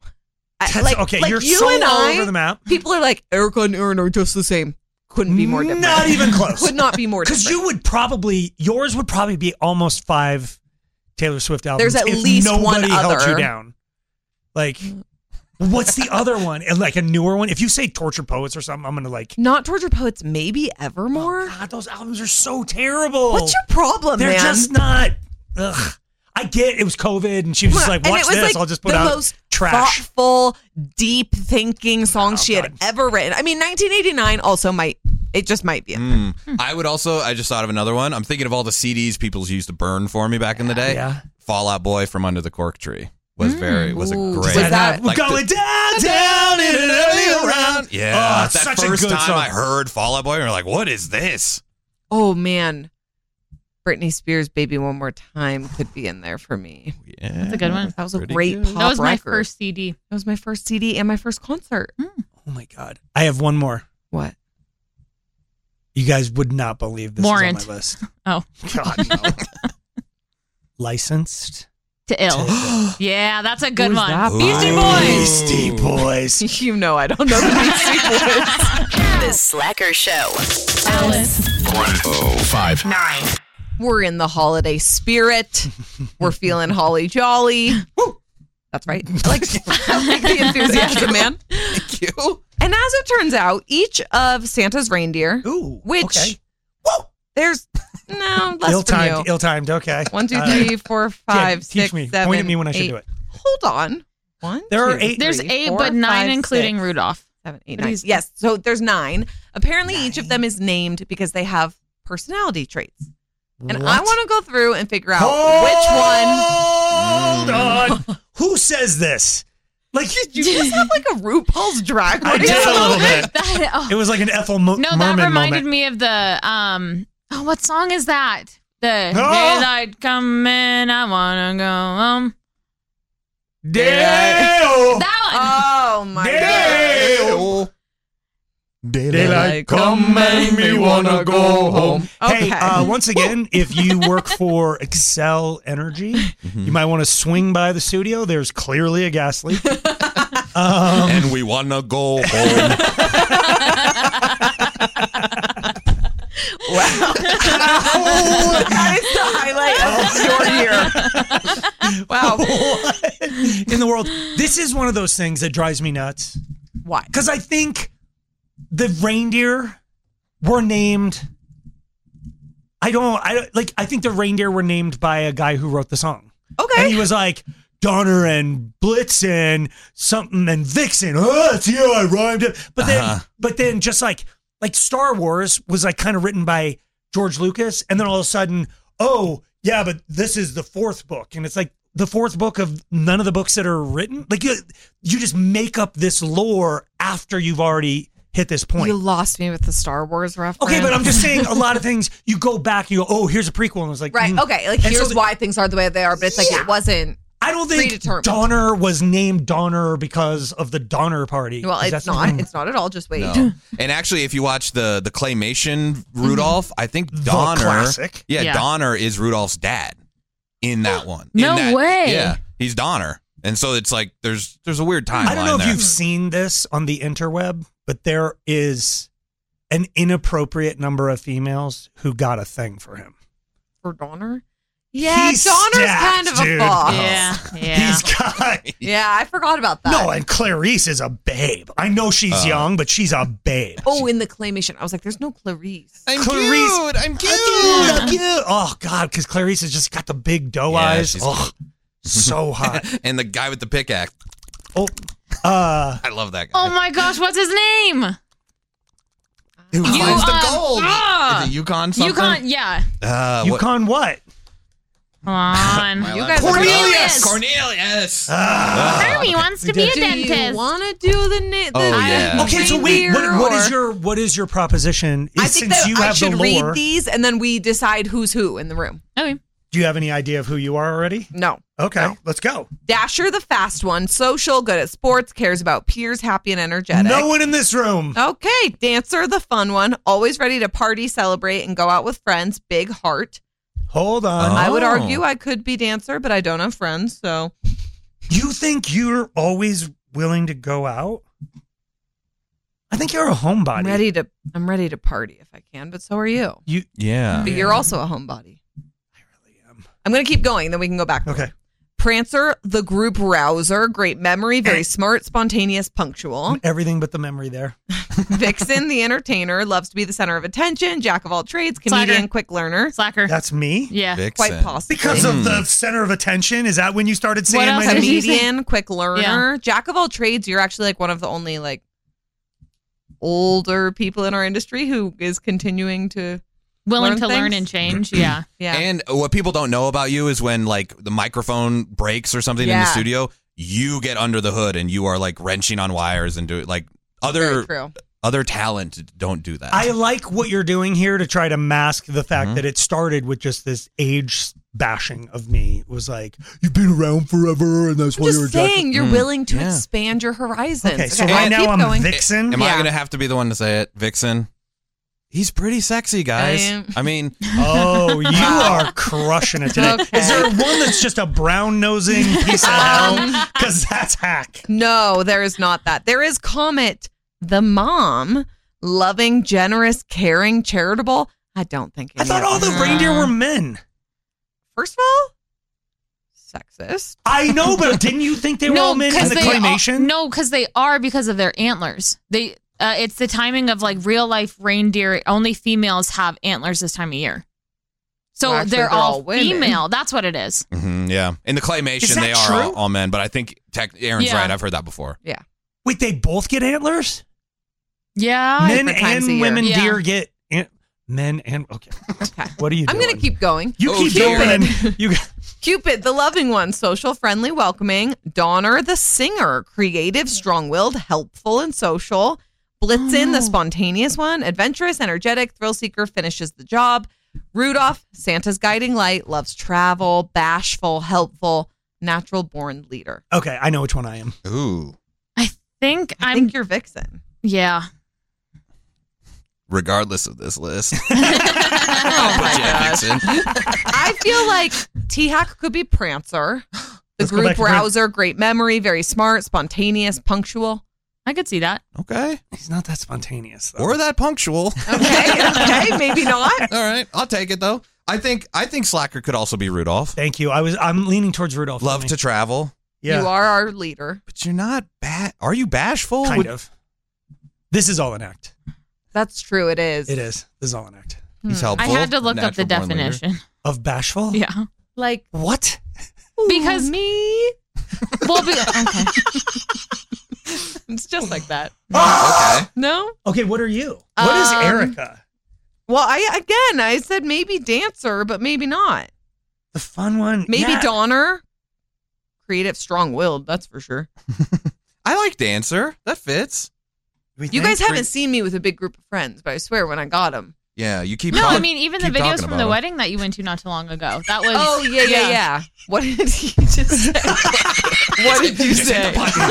Speaker 10: you're
Speaker 7: you
Speaker 10: so
Speaker 7: and
Speaker 10: all
Speaker 7: I,
Speaker 10: over the map.
Speaker 7: People are like, Erica and Aaron are just the same. Couldn't be more different.
Speaker 10: Not even close.
Speaker 7: Could not be more different.
Speaker 10: Because yours would probably be almost 5 Taylor Swift albums.
Speaker 7: There's at
Speaker 10: if
Speaker 7: least
Speaker 10: nobody
Speaker 7: one
Speaker 10: held
Speaker 7: other.
Speaker 10: you down. Like, what's the other one? And like a newer one? If you say Tortured Poets or something, I'm going to like.
Speaker 7: Not Tortured Poets, maybe Evermore.
Speaker 10: Oh God, those albums are so terrible.
Speaker 7: What's your problem,
Speaker 10: They're
Speaker 7: man?
Speaker 10: just not. Ugh. I get it was COVID and she was just like,
Speaker 7: And
Speaker 10: watch
Speaker 7: it was
Speaker 10: this.
Speaker 7: like
Speaker 10: I'll just put
Speaker 7: the
Speaker 10: out
Speaker 7: most
Speaker 10: trash.
Speaker 7: thoughtful, deep thinking songs she had ever written. I mean, 1989 also might be in there.
Speaker 11: I would also, I just thought of another one. I'm thinking of all the CDs people used to burn for me back in the day.
Speaker 10: Yeah.
Speaker 11: Fall Out Boy from Under the Cork Tree was a great.
Speaker 10: Was
Speaker 7: that
Speaker 11: like
Speaker 10: going down in an early round?
Speaker 11: Yeah,
Speaker 10: Oh,
Speaker 11: that
Speaker 10: such a
Speaker 11: first
Speaker 10: good
Speaker 11: time
Speaker 10: song.
Speaker 11: I heard Fall Out Boy, we were like, what is this?
Speaker 7: Oh man, Britney Spears' "Baby One More Time" could be in there for me.
Speaker 11: Yeah,
Speaker 8: That's a good one.
Speaker 7: That was a
Speaker 11: Pretty
Speaker 7: great
Speaker 11: good.
Speaker 7: pop
Speaker 8: That was my
Speaker 7: record.
Speaker 8: first CD.
Speaker 7: That was my first CD and my first concert.
Speaker 10: Oh my God. I have one more.
Speaker 7: What?
Speaker 10: You guys would not believe this
Speaker 8: Warrant.
Speaker 10: is on my list.
Speaker 8: Oh.
Speaker 10: God, no. Licensed
Speaker 8: To Ill. Yeah, that's a good
Speaker 7: Who's
Speaker 8: one.
Speaker 7: that?
Speaker 8: Beastie
Speaker 10: Beastie
Speaker 8: Boys.
Speaker 10: Boys.
Speaker 7: You know I don't know the Beastie Boys.
Speaker 9: The Slacker Show.
Speaker 8: Alice.
Speaker 5: 105.9.
Speaker 7: We're in the holiday spirit. We're feeling holly jolly. That's right. I like the enthusiasm, man.
Speaker 11: Thank you.
Speaker 7: And as it turns out, each of Santa's reindeer, which
Speaker 10: okay.
Speaker 7: there's no less from you.
Speaker 10: Ill-timed, okay.
Speaker 7: 1, 2, 3, 4, 5,
Speaker 10: teach
Speaker 7: 6,
Speaker 10: me.
Speaker 7: 7,
Speaker 10: Point at me when I should
Speaker 7: 8.
Speaker 10: do it.
Speaker 7: Hold on. 1,
Speaker 10: There are
Speaker 7: 2,
Speaker 10: 8.
Speaker 8: There's
Speaker 7: 3,
Speaker 8: 8,
Speaker 7: 4,
Speaker 8: but 9
Speaker 7: 5,
Speaker 8: including
Speaker 7: 6,
Speaker 8: Rudolph.
Speaker 7: 7, 8,
Speaker 8: But
Speaker 7: 9.
Speaker 8: he's-
Speaker 7: Yes, so there's 9. Apparently, each of them is named because they have personality traits. And I want to go through and figure out
Speaker 10: Hold on. Who says this? Like,
Speaker 7: which one. You just have like a RuPaul's Drag Race.
Speaker 10: I did a little bit.
Speaker 8: That- oh.
Speaker 10: It was like an Ethel
Speaker 8: No,
Speaker 10: Merman
Speaker 8: that reminded
Speaker 10: moment.
Speaker 8: me of the what song is that? The
Speaker 10: Oh.
Speaker 8: Daylight Coming, I wanna go home.
Speaker 10: Dale.
Speaker 8: That one.
Speaker 7: Oh my god.
Speaker 10: Daylight come and me wanna go home.
Speaker 7: Okay.
Speaker 10: Hey, once again, if you work for Excel Energy, you might want to swing by the studio. There's clearly a gas leak.
Speaker 11: And we wanna go home.
Speaker 7: Wow. That is the highlight of your year. Wow.
Speaker 10: What in the world? This is one of those things that drives me nuts.
Speaker 7: Why?
Speaker 10: Because I think the reindeer were named. I think the reindeer were named by a guy who wrote the song.
Speaker 7: Okay.
Speaker 10: And he was like, Donner and Blitzen, something and Vixen. Oh, see how I rhymed it. But then just like Star Wars was like kind of written by George Lucas. And then all of a sudden, oh, yeah, but this is the 4th book. And it's like the 4th book of none of the books that are written. Like you just make up this lore after you've already hit this point.
Speaker 7: You lost me with the Star Wars reference.
Speaker 10: Okay, but I'm just saying a lot of things, you go back, you go, oh, here's a prequel. And it's like,
Speaker 7: right. Okay. Like,
Speaker 10: And
Speaker 7: here's
Speaker 10: so
Speaker 7: why things are the way they are, but it's like it wasn't.
Speaker 10: I don't think
Speaker 7: predetermined.
Speaker 10: Donner was named Donner because of the Donner Party.
Speaker 7: Well, it's not. It's not at all. Just wait.
Speaker 11: No. And actually, if you watch the claymation Rudolph, I think Donner.
Speaker 10: classic.
Speaker 11: Yeah, Donner is Rudolph's dad in that one.
Speaker 8: No
Speaker 11: In that-
Speaker 8: way.
Speaker 11: Yeah, he's Donner. And so it's like there's a weird timeline.
Speaker 10: I don't know if
Speaker 11: there.
Speaker 10: you've seen this on the interweb, but there is an inappropriate number of females who got a thing for him.
Speaker 7: For Donner? Yeah,
Speaker 10: He's
Speaker 7: Donner's
Speaker 10: stacked,
Speaker 7: kind of a
Speaker 10: dude.
Speaker 7: fox.
Speaker 8: Yeah.
Speaker 10: He's got.
Speaker 7: Yeah, I forgot about that.
Speaker 10: No, and Clarice is a babe. I know she's young, but she's a babe.
Speaker 7: Oh, in the claymation. I was like, there's no Clarice.
Speaker 11: I'm
Speaker 10: Clarice-
Speaker 11: cute. I'm cute.
Speaker 10: I'm cute. Oh, God, because Clarice has just got the big doe
Speaker 11: Yeah,
Speaker 10: eyes.
Speaker 11: she's
Speaker 10: Oh, so hot.
Speaker 11: And the guy with the pickaxe.
Speaker 10: Oh,
Speaker 11: I love that guy.
Speaker 8: Oh my gosh, what's his name?
Speaker 11: Who finds the gold? Is it Yukon something?
Speaker 8: Yukon, yeah.
Speaker 10: Yukon what?
Speaker 8: Come on.
Speaker 7: You guys
Speaker 11: Cornelius.
Speaker 8: Herbie wants to be a
Speaker 7: Do
Speaker 8: dentist.
Speaker 7: you want to do the
Speaker 10: Okay, so wait, what is your proposition?
Speaker 7: I think
Speaker 10: Since
Speaker 7: that
Speaker 10: you
Speaker 7: I
Speaker 10: have the
Speaker 7: should
Speaker 10: lore,
Speaker 7: read these and then we decide who's who in the room.
Speaker 8: Okay.
Speaker 10: do you have any idea of who you are already?
Speaker 7: No.
Speaker 10: Okay, let's go.
Speaker 7: Dasher, the fast one, social, good at sports, cares about peers, happy and energetic.
Speaker 10: No one in this room.
Speaker 7: Okay, Dancer, the fun one, always ready to party, celebrate, and go out with friends, big heart.
Speaker 10: Hold on.
Speaker 7: I would argue I could be Dancer, but I don't have friends, so.
Speaker 10: You think you're always willing to go out? I think you're a homebody.
Speaker 7: I'm ready to party if I can, but so are you.
Speaker 11: Yeah.
Speaker 7: But you're also a homebody. I really am. I'm going to keep going, then we can go back.
Speaker 10: Okay.
Speaker 7: Prancer, the group rouser, great memory, very smart, spontaneous, punctual.
Speaker 10: Everything but the memory there.
Speaker 7: Vixen, the entertainer, loves to be the center of attention, jack of all trades, comedian,
Speaker 8: Slacker.
Speaker 7: quick learner.
Speaker 8: Slacker.
Speaker 10: That's me?
Speaker 8: Yeah.
Speaker 11: Vixen.
Speaker 7: Quite possibly.
Speaker 10: Because of the center of attention? Is that when you started saying my name?
Speaker 7: Comedian, quick learner, jack of all trades. You're actually like one of the only like older people in our industry who is continuing to
Speaker 8: Willing to learn
Speaker 7: things.
Speaker 8: and change. Yeah.
Speaker 7: Yeah.
Speaker 11: And what people don't know about you is when like the microphone breaks or something in the
Speaker 7: Yeah.
Speaker 11: studio, you get under the hood and you are like wrenching on wires and do it like
Speaker 7: Very true.
Speaker 11: other talent don't do that.
Speaker 10: I like what you're doing here to try to mask the fact that it started with just this age bashing of me. It was like, you've been around forever and that's why you're a
Speaker 7: Just saying,
Speaker 10: jack.
Speaker 7: you're willing to
Speaker 11: Yeah.
Speaker 7: expand your horizons.
Speaker 10: Okay, so
Speaker 7: well,
Speaker 10: right now
Speaker 7: keep
Speaker 10: I'm
Speaker 7: going.
Speaker 10: Vixen.
Speaker 11: Am I
Speaker 7: Yeah.
Speaker 11: going to have to be the one to say it? Vixen? He's pretty sexy, guys. I mean,
Speaker 10: Oh, you are crushing it today.
Speaker 7: Okay.
Speaker 10: Is there one that's just a brown nosing piece of hell? Because that's hack.
Speaker 7: No, there is not that. There is Comet, the mom, loving, generous, caring, charitable. I don't think.
Speaker 10: I thought all the reindeer were men.
Speaker 7: First of all, sexist.
Speaker 10: I know, but didn't you think they were all men in the claymation?
Speaker 8: No, because they are because of their antlers. It's the timing of like real life reindeer. Only females have antlers this time of year. So
Speaker 7: Well, actually,
Speaker 8: they're all
Speaker 7: women.
Speaker 8: female. That's what it is.
Speaker 11: yeah. In the
Speaker 10: Is
Speaker 11: claymation,
Speaker 10: that
Speaker 11: they are
Speaker 10: true?
Speaker 11: all men, but I think Aaron's
Speaker 8: Yeah.
Speaker 11: right. I've heard that before.
Speaker 7: Yeah.
Speaker 10: Wait, they both get antlers?
Speaker 8: Yeah.
Speaker 10: Men
Speaker 7: different times a
Speaker 10: and
Speaker 7: year.
Speaker 10: women
Speaker 8: Yeah.
Speaker 10: deer get men and okay.
Speaker 7: Okay.
Speaker 10: What are you
Speaker 7: I'm
Speaker 10: doing?
Speaker 7: going to keep going.
Speaker 10: You keep going. You
Speaker 7: Cupid, the loving one, social, friendly, welcoming. Donner, the singer, creative, strong-willed, helpful, and social. Blitzen, the spontaneous one, adventurous, energetic, thrill seeker, finishes the job. Rudolph, Santa's guiding light, loves travel, bashful, helpful, natural-born leader.
Speaker 10: Okay, I know which one I am.
Speaker 11: Ooh.
Speaker 8: I think
Speaker 7: I think you're Vixen.
Speaker 8: Yeah.
Speaker 11: Regardless of this list.
Speaker 7: Oh my gosh. I feel like T-Hack could be Prancer. The
Speaker 10: Let's go
Speaker 7: group
Speaker 10: back to Pran-
Speaker 7: rouser, great memory, very smart, spontaneous, punctual.
Speaker 8: I could see that.
Speaker 11: Okay.
Speaker 10: He's not that spontaneous, though.
Speaker 11: Or that punctual.
Speaker 7: Okay, maybe not.
Speaker 11: All right. I'll take it though. I think Slacker could also be Rudolph.
Speaker 10: Thank you. I'm leaning towards Rudolph.
Speaker 11: Love to travel.
Speaker 10: Yeah.
Speaker 7: You are our leader.
Speaker 11: But you're not are you bashful?
Speaker 10: Kind of. This is all an act.
Speaker 7: That's true. It is.
Speaker 10: It is. This is all an act.
Speaker 11: He's helpful.
Speaker 8: I had to look up the
Speaker 11: Natural-born leader.
Speaker 8: definition.
Speaker 10: Of bashful?
Speaker 8: Yeah.
Speaker 7: Like
Speaker 10: what?
Speaker 8: Because
Speaker 7: me.
Speaker 8: Well, okay.
Speaker 7: It's just like that.
Speaker 11: Okay.
Speaker 7: No.
Speaker 10: Okay, what are you? What is Erica?
Speaker 7: Well, I said maybe Dancer, but maybe not.
Speaker 10: The fun one.
Speaker 7: Maybe
Speaker 10: Yeah.
Speaker 7: Donner. Creative, strong-willed. That's for sure.
Speaker 11: I like Dancer. That fits.
Speaker 7: You guys haven't seen me with a big group of friends, but I swear when I got them.
Speaker 11: Yeah, you keep.
Speaker 8: No,
Speaker 11: talking-
Speaker 8: I mean even the
Speaker 11: keep
Speaker 8: videos
Speaker 11: talking
Speaker 8: from
Speaker 11: about
Speaker 8: the
Speaker 11: him.
Speaker 8: wedding that you went to not too long ago. That was.
Speaker 7: Oh yeah. What did he just say? What did you say?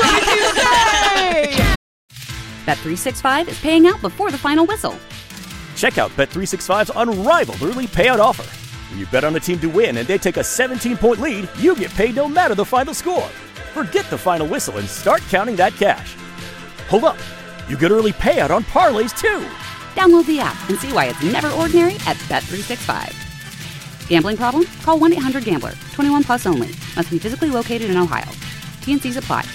Speaker 1: Bet365 is paying out before the final whistle.
Speaker 2: Check out Bet365's unrivaled early payout offer. When you bet on a team to win and they take a 17-point lead, you get paid no matter the final score. Forget the final whistle and start counting that cash. Hold up. You get early payout on parlays too.
Speaker 1: Download the app and see why it's never ordinary at Bet365. Gambling problem? Call 1-800-GAMBLER. 21 plus only. Must be physically located in Ohio. T&Cs apply.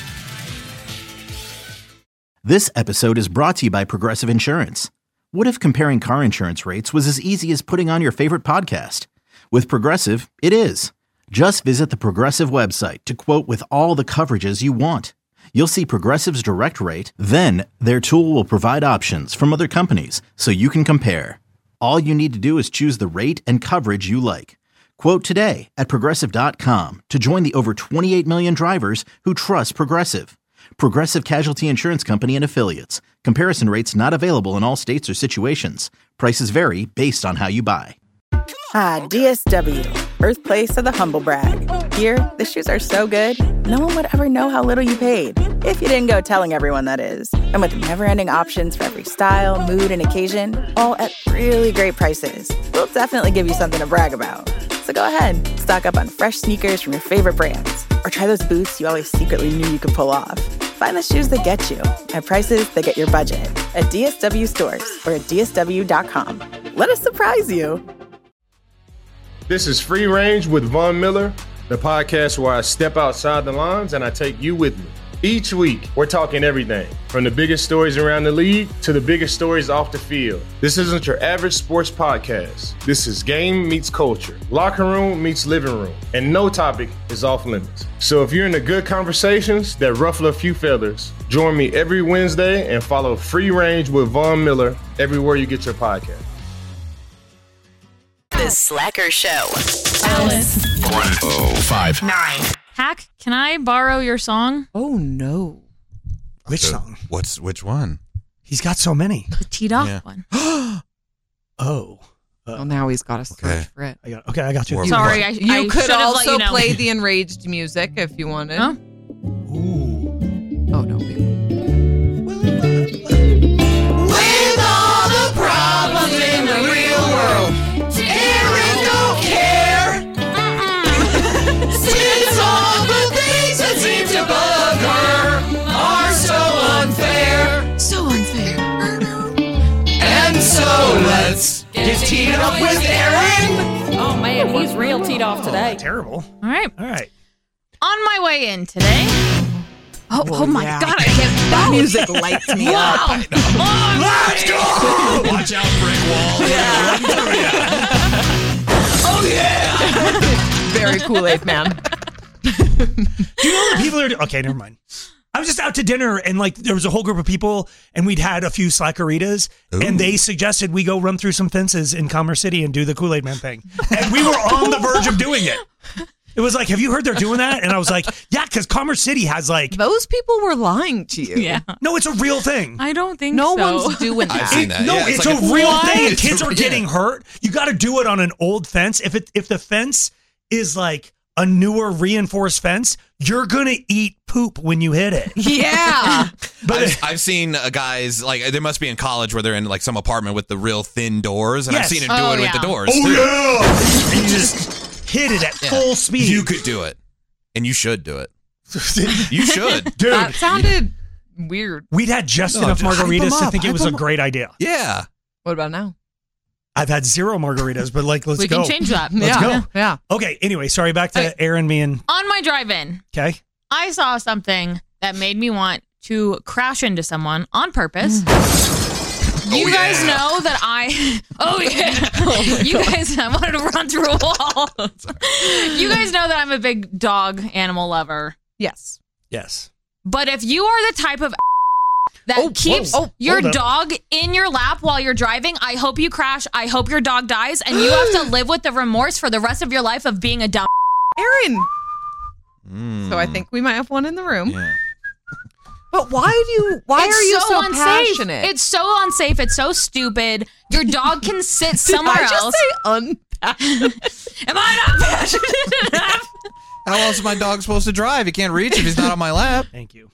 Speaker 3: This episode is brought to you by Progressive Insurance. What if comparing car insurance rates was as easy as putting on your favorite podcast? With Progressive, it is. Just visit the Progressive website to quote with all the coverages you want. You'll see Progressive's direct rate, then their tool will provide options from other companies so you can compare. All you need to do is choose the rate and coverage you like. Quote today at Progressive.com to join the over 28 million drivers who trust Progressive. Progressive Casualty Insurance Company and Affiliates. Comparison rates not available in all states or situations. Prices vary based on how you buy.
Speaker 16: Ah, DSW, birthplace of the humble brag. Here, the shoes are so good, no one would ever know how little you paid. If you didn't go telling everyone, that is. And with never-ending options for every style, mood, and occasion, all at really great prices, we'll definitely give you something to brag about. So go ahead, stock up on fresh sneakers from your favorite brands, or try those boots you always secretly knew you could pull off. Find the shoes that get you at prices that get your budget at DSW stores or at DSW.com. Let us surprise you.
Speaker 4: This is Free Range with Von Miller, the podcast where I step outside the lines and I take you with me. Each week, we're talking everything from the biggest stories around the league to the biggest stories off the field. This isn't your average sports podcast. This is game meets culture, locker room meets living room, and no topic is off limits. So if you're into good conversations that ruffle a few feathers, join me every Wednesday and follow Free Range with Von Miller everywhere you get your podcast.
Speaker 9: The Slacker Show.
Speaker 5: Alice. 1059.
Speaker 8: Hack, can I borrow your song?
Speaker 7: Oh, no.
Speaker 10: Which song?
Speaker 11: Which one?
Speaker 10: He's got so many.
Speaker 8: The teed off one.
Speaker 10: Oh.
Speaker 7: Well, now he's got to search for it.
Speaker 10: I got you.
Speaker 8: Sorry, I
Speaker 7: You could
Speaker 8: should have
Speaker 7: also
Speaker 8: let you know.
Speaker 7: play the enraged music if you wanted.
Speaker 8: Huh?
Speaker 7: Oh, no.
Speaker 5: With all the problems in the real world, Erin don't care. Since all the things that seem to bug her are so unfair.
Speaker 7: So unfair.
Speaker 5: And so let's get teed up with Erin.
Speaker 21: Oh man, he's real teed off today.
Speaker 10: Terrible.
Speaker 8: All right.
Speaker 10: All right.
Speaker 8: On my way in today. Oh my
Speaker 7: yeah.
Speaker 8: God, I can't.
Speaker 7: That music lights me up.
Speaker 5: Let's go! Watch out, brick wall. Oh yeah!
Speaker 7: Very Kool-Aid man.
Speaker 10: Do you know that people are... Okay, never mind. I was just out to dinner and there was a whole group of people and we'd had a few Slackeritas and they suggested we go run through some fences in Commerce City and do the Kool-Aid Man thing. And we were on the verge of doing it. It was like, have you heard they're doing that? And I was like, yeah, because Commerce City has
Speaker 7: Those people were lying to you.
Speaker 8: Yeah.
Speaker 10: No, it's a real thing.
Speaker 8: I don't think
Speaker 7: no
Speaker 8: so.
Speaker 7: one's doing that.
Speaker 11: I've seen that.
Speaker 10: No,
Speaker 11: Yeah,
Speaker 10: it's
Speaker 11: like
Speaker 10: a real thing.
Speaker 11: It's
Speaker 10: Kids are getting hurt. You got to do it on an old fence. If the fence is like a newer reinforced fence, you're going to eat poop when you hit it.
Speaker 7: Yeah.
Speaker 10: But
Speaker 11: I've seen guys, they must be in college where they're in some apartment with the real thin doors, and I've seen them do it with the doors.
Speaker 10: Oh,
Speaker 11: too.
Speaker 10: yeah. And you just hit it at full speed.
Speaker 11: You could do it. And you should do it. You should.
Speaker 10: Dude.
Speaker 7: That sounded weird.
Speaker 10: We'd had just enough margaritas to think it was a great idea.
Speaker 11: Yeah.
Speaker 7: What about now?
Speaker 10: I've had 0 margaritas, but let's go.
Speaker 8: We can change that.
Speaker 10: Let's go.
Speaker 7: Yeah.
Speaker 10: Okay, anyway, sorry, back to Aaron, me, and...
Speaker 8: On my drive-in,
Speaker 10: Okay.
Speaker 8: I saw something that made me want to crash into someone on purpose. You guys know that I... Oh, yeah. You guys... I wanted to run through a wall. You guys know that I'm a big dog animal lover.
Speaker 7: Yes.
Speaker 10: Yes.
Speaker 8: But if you are the type of that keeps your dog in your lap while you're driving, I hope you crash. I hope your dog dies. And you have to live with the remorse for the rest of your life of being a dumb...
Speaker 7: Aaron. So I think we might have one in the room.
Speaker 11: Yeah.
Speaker 7: But why are you so
Speaker 8: unsafe.
Speaker 7: passionate?
Speaker 8: It's so unsafe. It's so stupid. Your dog can sit somewhere
Speaker 7: Did I just
Speaker 8: else.
Speaker 7: say unpassionate?
Speaker 8: Am I not passionate enough?
Speaker 11: How else is my dog supposed to drive? He can't reach if he's not on my lap.
Speaker 10: Thank you.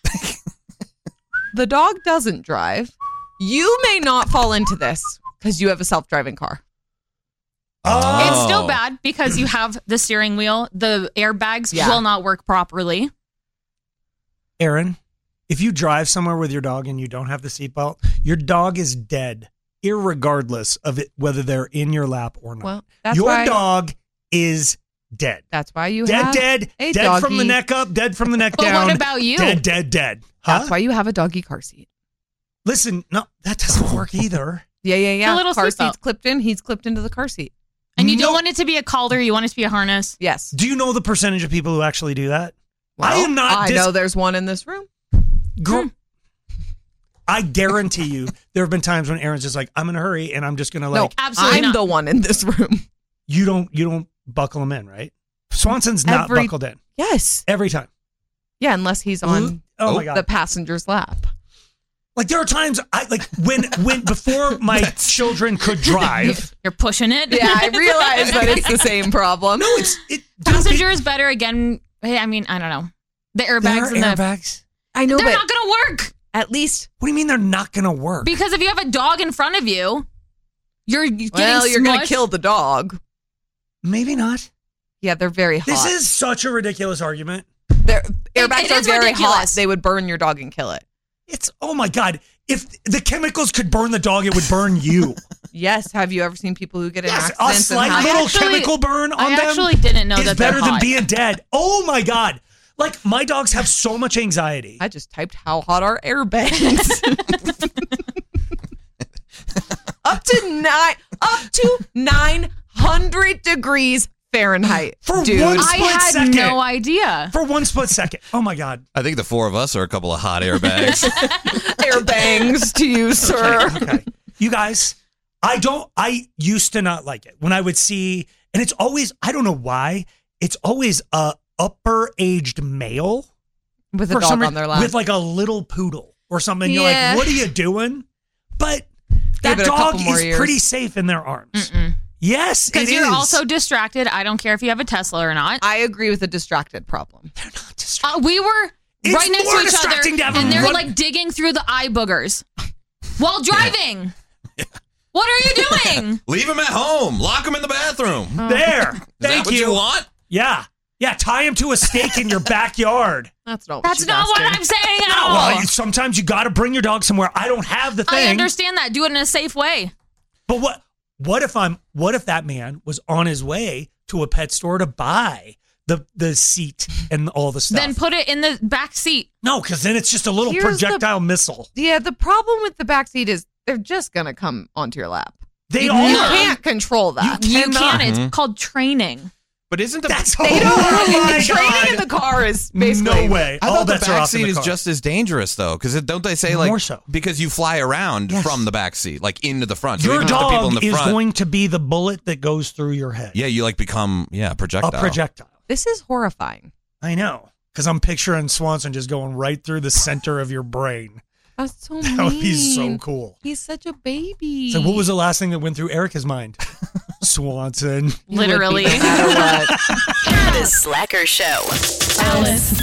Speaker 7: The dog doesn't drive. You may not fall into this because you have a self-driving car.
Speaker 10: Oh.
Speaker 8: It's still bad because you have the steering wheel. The airbags
Speaker 7: Yeah.
Speaker 8: will not work properly.
Speaker 10: Aaron, if you drive somewhere with your dog and you don't have the seatbelt, your dog is dead, irregardless of it, whether they're in your lap or not.
Speaker 7: Well, that's
Speaker 10: your
Speaker 7: why
Speaker 10: dog is dead.
Speaker 7: That's why you
Speaker 10: Dead,
Speaker 7: have
Speaker 10: dead,
Speaker 7: a
Speaker 10: dead
Speaker 7: doggy.
Speaker 10: from the neck up, dead from the neck
Speaker 8: But
Speaker 10: down.
Speaker 8: what about you?
Speaker 10: Dead, dead, dead. Huh?
Speaker 7: That's why you have a doggy car seat.
Speaker 10: Listen, no, that doesn't work either.
Speaker 7: Yeah.
Speaker 8: The little
Speaker 7: car
Speaker 8: seatbelt.
Speaker 7: seat's clipped in. He's clipped into the car seat.
Speaker 8: And you don't want it to be a calder. You want it to be a harness.
Speaker 7: Yes.
Speaker 10: Do you know the percentage of people who actually do that? I am not.
Speaker 7: I know there's one in this room.
Speaker 10: Girl, I guarantee you, there have been times when Erin's just like, I'm in a hurry, and I'm just gonna like.
Speaker 7: No, I'm the one in this room.
Speaker 10: You don't buckle them in, right? Swanson's not buckled in.
Speaker 7: Yes,
Speaker 10: every time.
Speaker 7: Yeah, unless he's on
Speaker 10: my God.
Speaker 7: the passenger's lap.
Speaker 10: Like there are times I like when before my children could drive.
Speaker 8: You're pushing it.
Speaker 7: Yeah, I realize that it's the same problem.
Speaker 10: No,
Speaker 8: passenger is better again. Hey, I mean, I don't know. The airbags and
Speaker 10: airbags.
Speaker 7: I know,
Speaker 8: they're
Speaker 7: but
Speaker 8: not going to work.
Speaker 7: At least.
Speaker 10: What do you mean they're not going to work?
Speaker 8: Because if you have a dog in front of you, you're going
Speaker 7: to kill the dog.
Speaker 10: Maybe not.
Speaker 7: Yeah, they're very hot.
Speaker 10: This is such a ridiculous argument.
Speaker 7: Airbags are very
Speaker 8: ridiculous.
Speaker 7: hot. They would burn your dog and kill it.
Speaker 10: It's, oh my God. If the chemicals could burn the dog, it would burn you.
Speaker 7: Yes. Have you ever seen people who get in
Speaker 10: A
Speaker 7: accidents?
Speaker 10: slight little chemical burn on them.
Speaker 8: I actually didn't know
Speaker 10: is
Speaker 8: that they're
Speaker 10: better than
Speaker 8: hot.
Speaker 10: being dead. Oh my God. Like my dogs have so much anxiety.
Speaker 7: I just typed how hot are airbags. up to 900 degrees Fahrenheit.
Speaker 10: For
Speaker 7: dude.
Speaker 10: one split
Speaker 8: I had
Speaker 10: second.
Speaker 8: no idea.
Speaker 10: For one split second. Oh my God.
Speaker 11: I think the four of us are a couple of hot airbags.
Speaker 7: Airbangs to you, sir.
Speaker 10: Okay. You guys, I used to not like it when I would see, and it's always, I don't know why, it's always a upper aged male
Speaker 7: with a dog on their lap
Speaker 10: with like a little poodle or something.
Speaker 7: Yeah.
Speaker 10: You're like, what are you doing? But that
Speaker 7: Give it a
Speaker 10: dog
Speaker 7: couple more
Speaker 10: is
Speaker 7: years.
Speaker 10: pretty safe in their arms. Yes, it
Speaker 8: Because you're
Speaker 10: is.
Speaker 8: also distracted. I don't care if you have a Tesla or not.
Speaker 7: I agree with the distracted problem.
Speaker 10: They're not distracted.
Speaker 8: We were
Speaker 10: It's
Speaker 8: right next
Speaker 10: more
Speaker 8: to each
Speaker 10: distracting to
Speaker 8: other,
Speaker 10: have
Speaker 8: and
Speaker 10: a
Speaker 8: they're
Speaker 10: run-
Speaker 8: like digging through the eye boogers while driving. What are you doing?
Speaker 11: Leave him at home. Lock him in the bathroom.
Speaker 10: There.
Speaker 11: Is
Speaker 10: Thank
Speaker 11: that what you want?
Speaker 10: Yeah. Yeah, tie him to a stake in your backyard.
Speaker 7: That's not what
Speaker 8: That's
Speaker 7: she's
Speaker 8: not what
Speaker 7: asking.
Speaker 8: I'm saying at
Speaker 10: No,
Speaker 8: all.
Speaker 10: well, sometimes you got to bring your dog somewhere. I don't have the thing.
Speaker 8: I understand that. Do it in a safe way.
Speaker 10: But what if that man was on his way to a pet store to buy the seat and all the stuff?
Speaker 8: Then put it in the back seat.
Speaker 10: No, because then it's just a little
Speaker 7: Here's
Speaker 10: projectile missile.
Speaker 7: Yeah, the problem with the backseat is they're just going to come onto your lap.
Speaker 10: They
Speaker 7: You
Speaker 10: are.
Speaker 7: can't control that.
Speaker 8: You
Speaker 10: cannot.
Speaker 8: can. It's called training.
Speaker 11: But isn't the
Speaker 10: That's
Speaker 7: They don't.
Speaker 10: oh my
Speaker 7: Training
Speaker 10: God.
Speaker 7: in the car is basically.
Speaker 10: No way.
Speaker 11: I
Speaker 10: All
Speaker 11: thought the
Speaker 10: bets are off in
Speaker 11: backseat
Speaker 10: the
Speaker 11: is
Speaker 10: car.
Speaker 11: just as dangerous though, because don't they say like
Speaker 10: More so.
Speaker 11: because you fly around
Speaker 10: Yes.
Speaker 11: from the backseat, like into the front. So
Speaker 10: Your
Speaker 11: even if the people in
Speaker 10: dog
Speaker 11: the
Speaker 10: is
Speaker 11: front,
Speaker 10: going to be the bullet that goes through your head.
Speaker 11: yeah, you like become a projectile.
Speaker 10: A projectile.
Speaker 7: This is horrifying.
Speaker 10: I know. Because I'm picturing Swanson just going right through the center of your brain.
Speaker 7: That's so mean.
Speaker 10: That would be so cool.
Speaker 7: He's such a baby.
Speaker 10: So what was the last thing that went through Erica's mind? Swanson.
Speaker 8: Literally.
Speaker 9: The Slacker Show. Alice.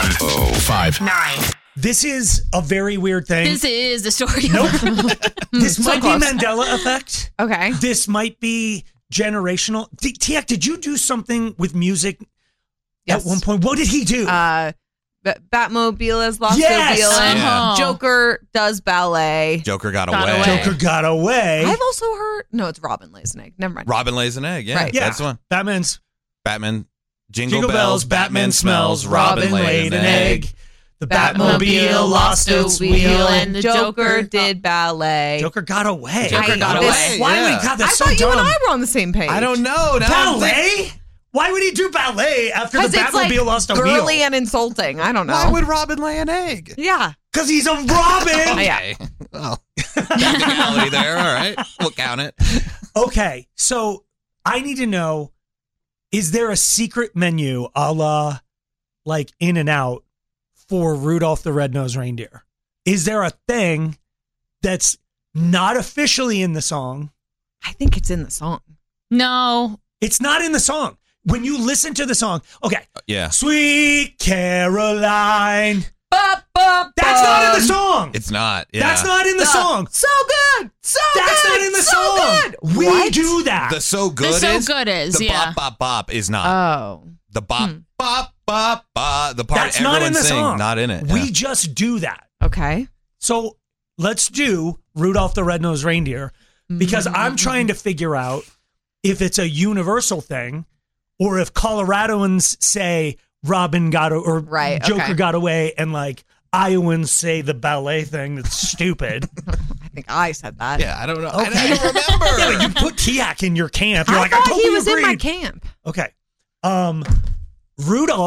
Speaker 15: 105.9.
Speaker 10: This is a very weird thing.
Speaker 8: This is the story.
Speaker 10: Nope. This
Speaker 7: So
Speaker 10: might
Speaker 7: close.
Speaker 10: be Mandela effect.
Speaker 7: Okay.
Speaker 10: This might be generational. Tiak, did you do something with music
Speaker 7: Yes.
Speaker 10: at one point? What did he do?
Speaker 7: Batmobile is Lost
Speaker 10: Yes!
Speaker 7: Mobile.
Speaker 11: Yeah.
Speaker 7: Joker does ballet.
Speaker 11: Joker got
Speaker 8: Got
Speaker 11: away.
Speaker 8: away.
Speaker 10: Joker got away.
Speaker 7: I've also heard. No, it's Robin lays an egg. Never mind.
Speaker 11: Robin lays an egg. Yeah,
Speaker 7: Right.
Speaker 10: yeah.
Speaker 11: that's the one.
Speaker 10: Batman's
Speaker 11: Batman. Jingle bells. Batman smells. Robin laid an egg.
Speaker 10: The
Speaker 7: Batmobile
Speaker 10: Batmobile lost its wheel.
Speaker 7: and
Speaker 8: the
Speaker 7: Joker
Speaker 8: Joker
Speaker 7: did ballet.
Speaker 10: Joker got away.
Speaker 11: Joker got away.
Speaker 10: Why
Speaker 11: yeah.
Speaker 10: would God?
Speaker 7: I
Speaker 10: That's so
Speaker 7: thought you
Speaker 10: dumb.
Speaker 7: and I were on the same page.
Speaker 11: I don't know. Now I'm
Speaker 10: Ballet? Why would he do ballet after the
Speaker 7: Because it's
Speaker 10: Batmobile
Speaker 7: like
Speaker 10: lost a
Speaker 7: girly
Speaker 10: wheel?
Speaker 7: and insulting. I don't know.
Speaker 11: Why would Robin lay an egg?
Speaker 7: Yeah.
Speaker 10: Because he's a Robin.
Speaker 7: Yeah.
Speaker 11: Well, technicality there. All right, we'll count it.
Speaker 10: Okay, so I need to know: is there a secret menu, a la like In-N-Out, for Rudolph the Red-Nosed Reindeer? Is there a thing that's not officially in the song?
Speaker 7: I think it's in the song.
Speaker 8: No.
Speaker 10: It's not in the song. When you listen to the song, okay,
Speaker 11: Yeah,
Speaker 10: Sweet Caroline. That's not in the song.
Speaker 11: it's not. Yeah,
Speaker 10: That's not in the song.
Speaker 7: So good. So
Speaker 10: That's
Speaker 7: good.
Speaker 10: not in the
Speaker 7: so
Speaker 10: song.
Speaker 7: Good.
Speaker 10: We
Speaker 7: What?
Speaker 10: do that.
Speaker 11: the so good
Speaker 8: The so
Speaker 11: is.
Speaker 8: good is,
Speaker 11: the
Speaker 8: yeah.
Speaker 11: bop bop bop is not.
Speaker 7: Oh.
Speaker 11: The bop bop bop bop. The part
Speaker 10: That's
Speaker 11: everyone
Speaker 10: not in the
Speaker 11: sings,
Speaker 10: song.
Speaker 11: not in it.
Speaker 10: We
Speaker 11: Yeah.
Speaker 10: just do that.
Speaker 7: Okay.
Speaker 10: So let's do Rudolph the Red-Nosed Reindeer because I'm trying to figure out if it's a universal thing or if Coloradoans say Robin got or
Speaker 7: Right,
Speaker 10: Joker
Speaker 7: okay.
Speaker 10: got away and like Iowans say the ballet thing that's stupid.
Speaker 7: I think I said that.
Speaker 11: Yeah, I don't know.
Speaker 10: Okay.
Speaker 11: I don't remember.
Speaker 10: Yeah, but you put Tiak in your camp. You're
Speaker 7: I
Speaker 10: like,
Speaker 7: thought
Speaker 10: I totally
Speaker 7: he was
Speaker 10: agreed.
Speaker 7: in my camp.
Speaker 10: Okay. Rudolph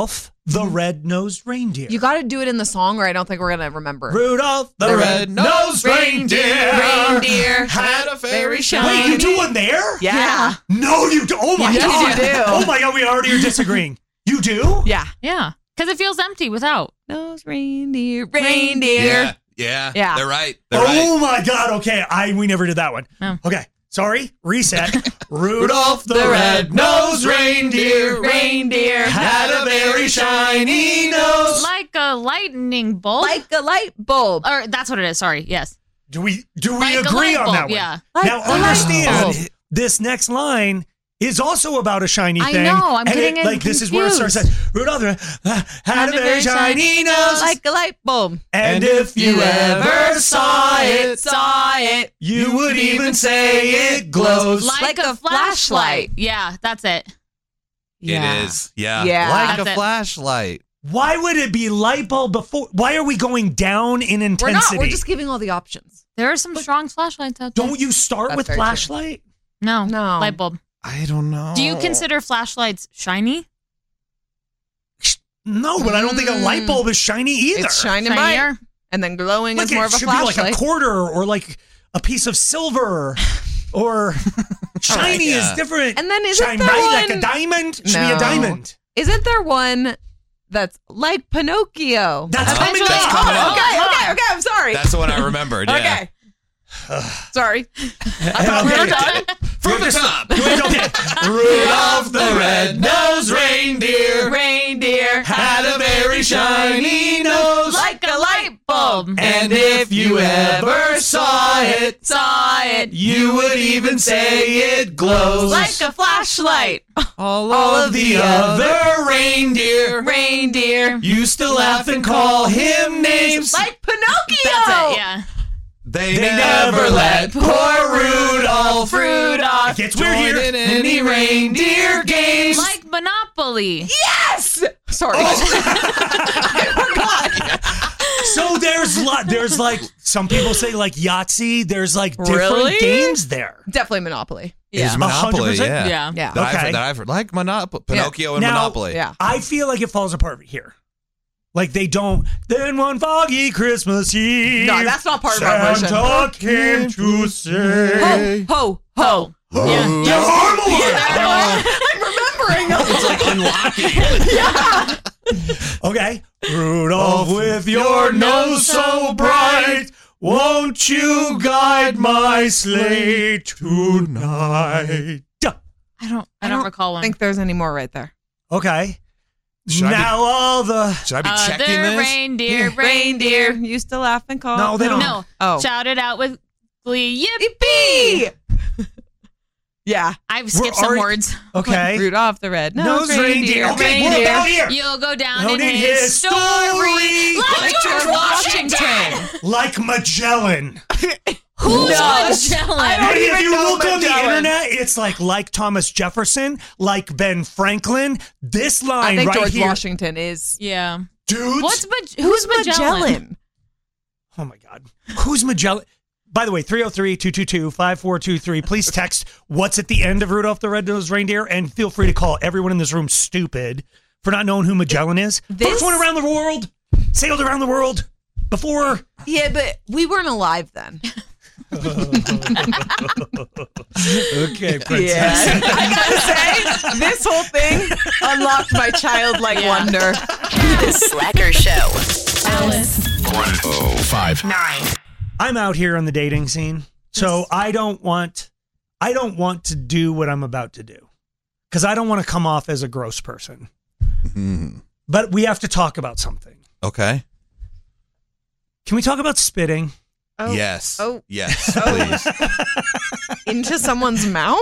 Speaker 10: the red-nosed reindeer.
Speaker 7: You got to do it in the song, or I don't think we're gonna remember.
Speaker 10: Rudolph the red-nosed reindeer
Speaker 7: had a very shiny.
Speaker 10: Wait, you do one there?
Speaker 7: Yeah.
Speaker 10: No, you do. Oh my
Speaker 7: Yes,
Speaker 10: god.
Speaker 7: you do.
Speaker 10: Oh my god, we already are disagreeing. You do?
Speaker 7: Yeah.
Speaker 8: Yeah. Because it feels empty without.
Speaker 7: Nose reindeer, reindeer.
Speaker 11: Yeah.
Speaker 7: Yeah.
Speaker 11: They're right.
Speaker 10: Oh my god. Okay, we never did that one. Okay. Sorry. Reset. Rudolph the red-nosed reindeer had a very shiny nose.
Speaker 8: Like a lightning bolt.
Speaker 7: Like a light bulb.
Speaker 8: Or that's what it is. Sorry. Yes.
Speaker 10: Do we
Speaker 8: Like a
Speaker 10: agree
Speaker 8: light
Speaker 10: on
Speaker 8: bulb,
Speaker 10: that one?
Speaker 8: yeah.
Speaker 10: Now
Speaker 8: Like a light
Speaker 10: understand
Speaker 8: bulb.
Speaker 10: this next line is also about a shiny
Speaker 8: I
Speaker 10: thing.
Speaker 8: know, I'm
Speaker 10: and
Speaker 8: getting it
Speaker 10: like this is where it starts. Rudolph had a very shiny nose,
Speaker 7: like a light bulb.
Speaker 10: And if you ever saw it, you would even say it glows.
Speaker 8: Like a flashlight. Yeah, that's it.
Speaker 11: It is. Yeah.
Speaker 7: Yeah.
Speaker 11: Like
Speaker 8: That's
Speaker 11: a
Speaker 8: it.
Speaker 11: flashlight.
Speaker 10: Why would it be light bulb before? Why are we going down in
Speaker 7: We're
Speaker 10: intensity?
Speaker 7: not. We're just giving all the options.
Speaker 8: There are some strong flashlights out there.
Speaker 10: Don't you start
Speaker 7: That's
Speaker 10: with
Speaker 7: very true.
Speaker 10: flashlight?
Speaker 8: No.
Speaker 7: No.
Speaker 8: Light bulb.
Speaker 11: I don't know.
Speaker 8: Do you consider flashlights shiny?
Speaker 10: No, but I don't think a light bulb is shiny either.
Speaker 7: It's shining
Speaker 8: Shinier?
Speaker 7: bright, and then glowing
Speaker 10: Like
Speaker 7: is more
Speaker 10: it
Speaker 7: of a
Speaker 10: should be like
Speaker 7: flashlight.
Speaker 10: a quarter or like a piece of silver or shiny
Speaker 11: yeah.
Speaker 10: is different.
Speaker 7: And then isn't
Speaker 10: shine
Speaker 7: there
Speaker 10: bright like
Speaker 7: one-
Speaker 10: a diamond? Should be
Speaker 7: No.
Speaker 10: a diamond.
Speaker 7: Isn't there one that's like Pinocchio?
Speaker 10: That's coming
Speaker 8: Eventually-
Speaker 10: up.
Speaker 11: coming up.
Speaker 7: Okay, I'm sorry.
Speaker 11: That's the one I remembered. Yeah.
Speaker 7: Okay. Sorry.
Speaker 10: I thought we were done.
Speaker 11: From the top.
Speaker 10: Rudolph the red-nosed
Speaker 7: Reindeer
Speaker 10: had a very shiny nose.
Speaker 8: Like a light bulb.
Speaker 10: And if you ever saw it, you would even say it glows.
Speaker 7: like a flashlight.
Speaker 10: All of the other
Speaker 7: Reindeer.
Speaker 10: used to laugh and call him names.
Speaker 7: Like Pinocchio.
Speaker 8: That's it, yeah.
Speaker 11: They,
Speaker 10: They never let poor Rudolph. It gets weird
Speaker 11: join
Speaker 10: here.
Speaker 11: in any
Speaker 10: reindeer games.
Speaker 8: Like Monopoly.
Speaker 7: Yes. Sorry.
Speaker 10: So there's like some people say like Yahtzee. There's like different
Speaker 7: Really?
Speaker 10: games there.
Speaker 7: Definitely Monopoly.
Speaker 11: Is Monopoly,
Speaker 10: 100%?
Speaker 11: yeah.
Speaker 8: Yeah.
Speaker 7: Yeah.
Speaker 11: That,
Speaker 10: Okay.
Speaker 11: that I've heard. Like Pinocchio and
Speaker 10: Now-
Speaker 11: Monopoly.
Speaker 7: Yeah.
Speaker 10: I feel like it falls apart here. Like they don't. Then one foggy Christmas Eve.
Speaker 7: No, that's not part of our version.
Speaker 10: Santa came to say.
Speaker 7: Ho, ho, ho.
Speaker 8: Yeah.
Speaker 10: They're horrible.
Speaker 7: I'm remembering.
Speaker 11: It's like unlocking.
Speaker 10: Okay. Rudolph, with your nose so bright, won't you guide my sleigh tonight?
Speaker 8: I don't recall one.
Speaker 7: I think there's any more right there.
Speaker 10: Okay.
Speaker 11: Should I be-
Speaker 10: Now all the.
Speaker 11: Should I be checking
Speaker 8: Other
Speaker 11: this?
Speaker 8: reindeer.
Speaker 7: Used to laugh and call.
Speaker 10: No, they don't.
Speaker 8: No.
Speaker 7: Oh.
Speaker 8: Shout it out with glee.
Speaker 7: Yippee! Yeah.
Speaker 8: I've skipped
Speaker 10: We're
Speaker 8: some
Speaker 10: already-
Speaker 8: words.
Speaker 10: Okay.
Speaker 7: Rudolph the red
Speaker 10: Nose reindeer. Okay, what about here?
Speaker 8: You'll go down
Speaker 10: Down
Speaker 8: in his story. Like George Washington.
Speaker 10: Like Magellan.
Speaker 8: Who's
Speaker 7: No.
Speaker 8: Magellan?
Speaker 7: I don't
Speaker 10: If
Speaker 7: even
Speaker 10: you
Speaker 7: know
Speaker 10: look on the
Speaker 7: Magellan.
Speaker 10: internet, it's like Thomas Jefferson, like Ben Franklin. This
Speaker 7: I
Speaker 10: line
Speaker 7: think
Speaker 10: right
Speaker 7: George
Speaker 10: here,
Speaker 7: Washington is.
Speaker 8: Yeah.
Speaker 10: dudes.
Speaker 8: Who's Magellan?
Speaker 10: Oh my God, who's Magellan? By the way, 303-222-5423. Please text what's at the end of Rudolph the Red-Nosed Reindeer, and feel free to call everyone in this room stupid for not knowing who Magellan is. First one around the world, sailed around the world before.
Speaker 7: Yeah, but we weren't alive then.
Speaker 10: Okay, princess.
Speaker 7: Yeah. I gotta say, this whole thing unlocked my childlike wonder.
Speaker 9: The Slacker Show. Alice.
Speaker 15: 105.9.
Speaker 10: I'm out here on the dating scene, so I don't want to do what I'm about to do because I don't want to come off as a gross person. But we have to talk about something.
Speaker 11: Okay.
Speaker 10: Can we talk about spitting?
Speaker 7: Oh.
Speaker 11: Yes.
Speaker 7: Oh.
Speaker 11: Yes, please.
Speaker 7: Into someone's mouth?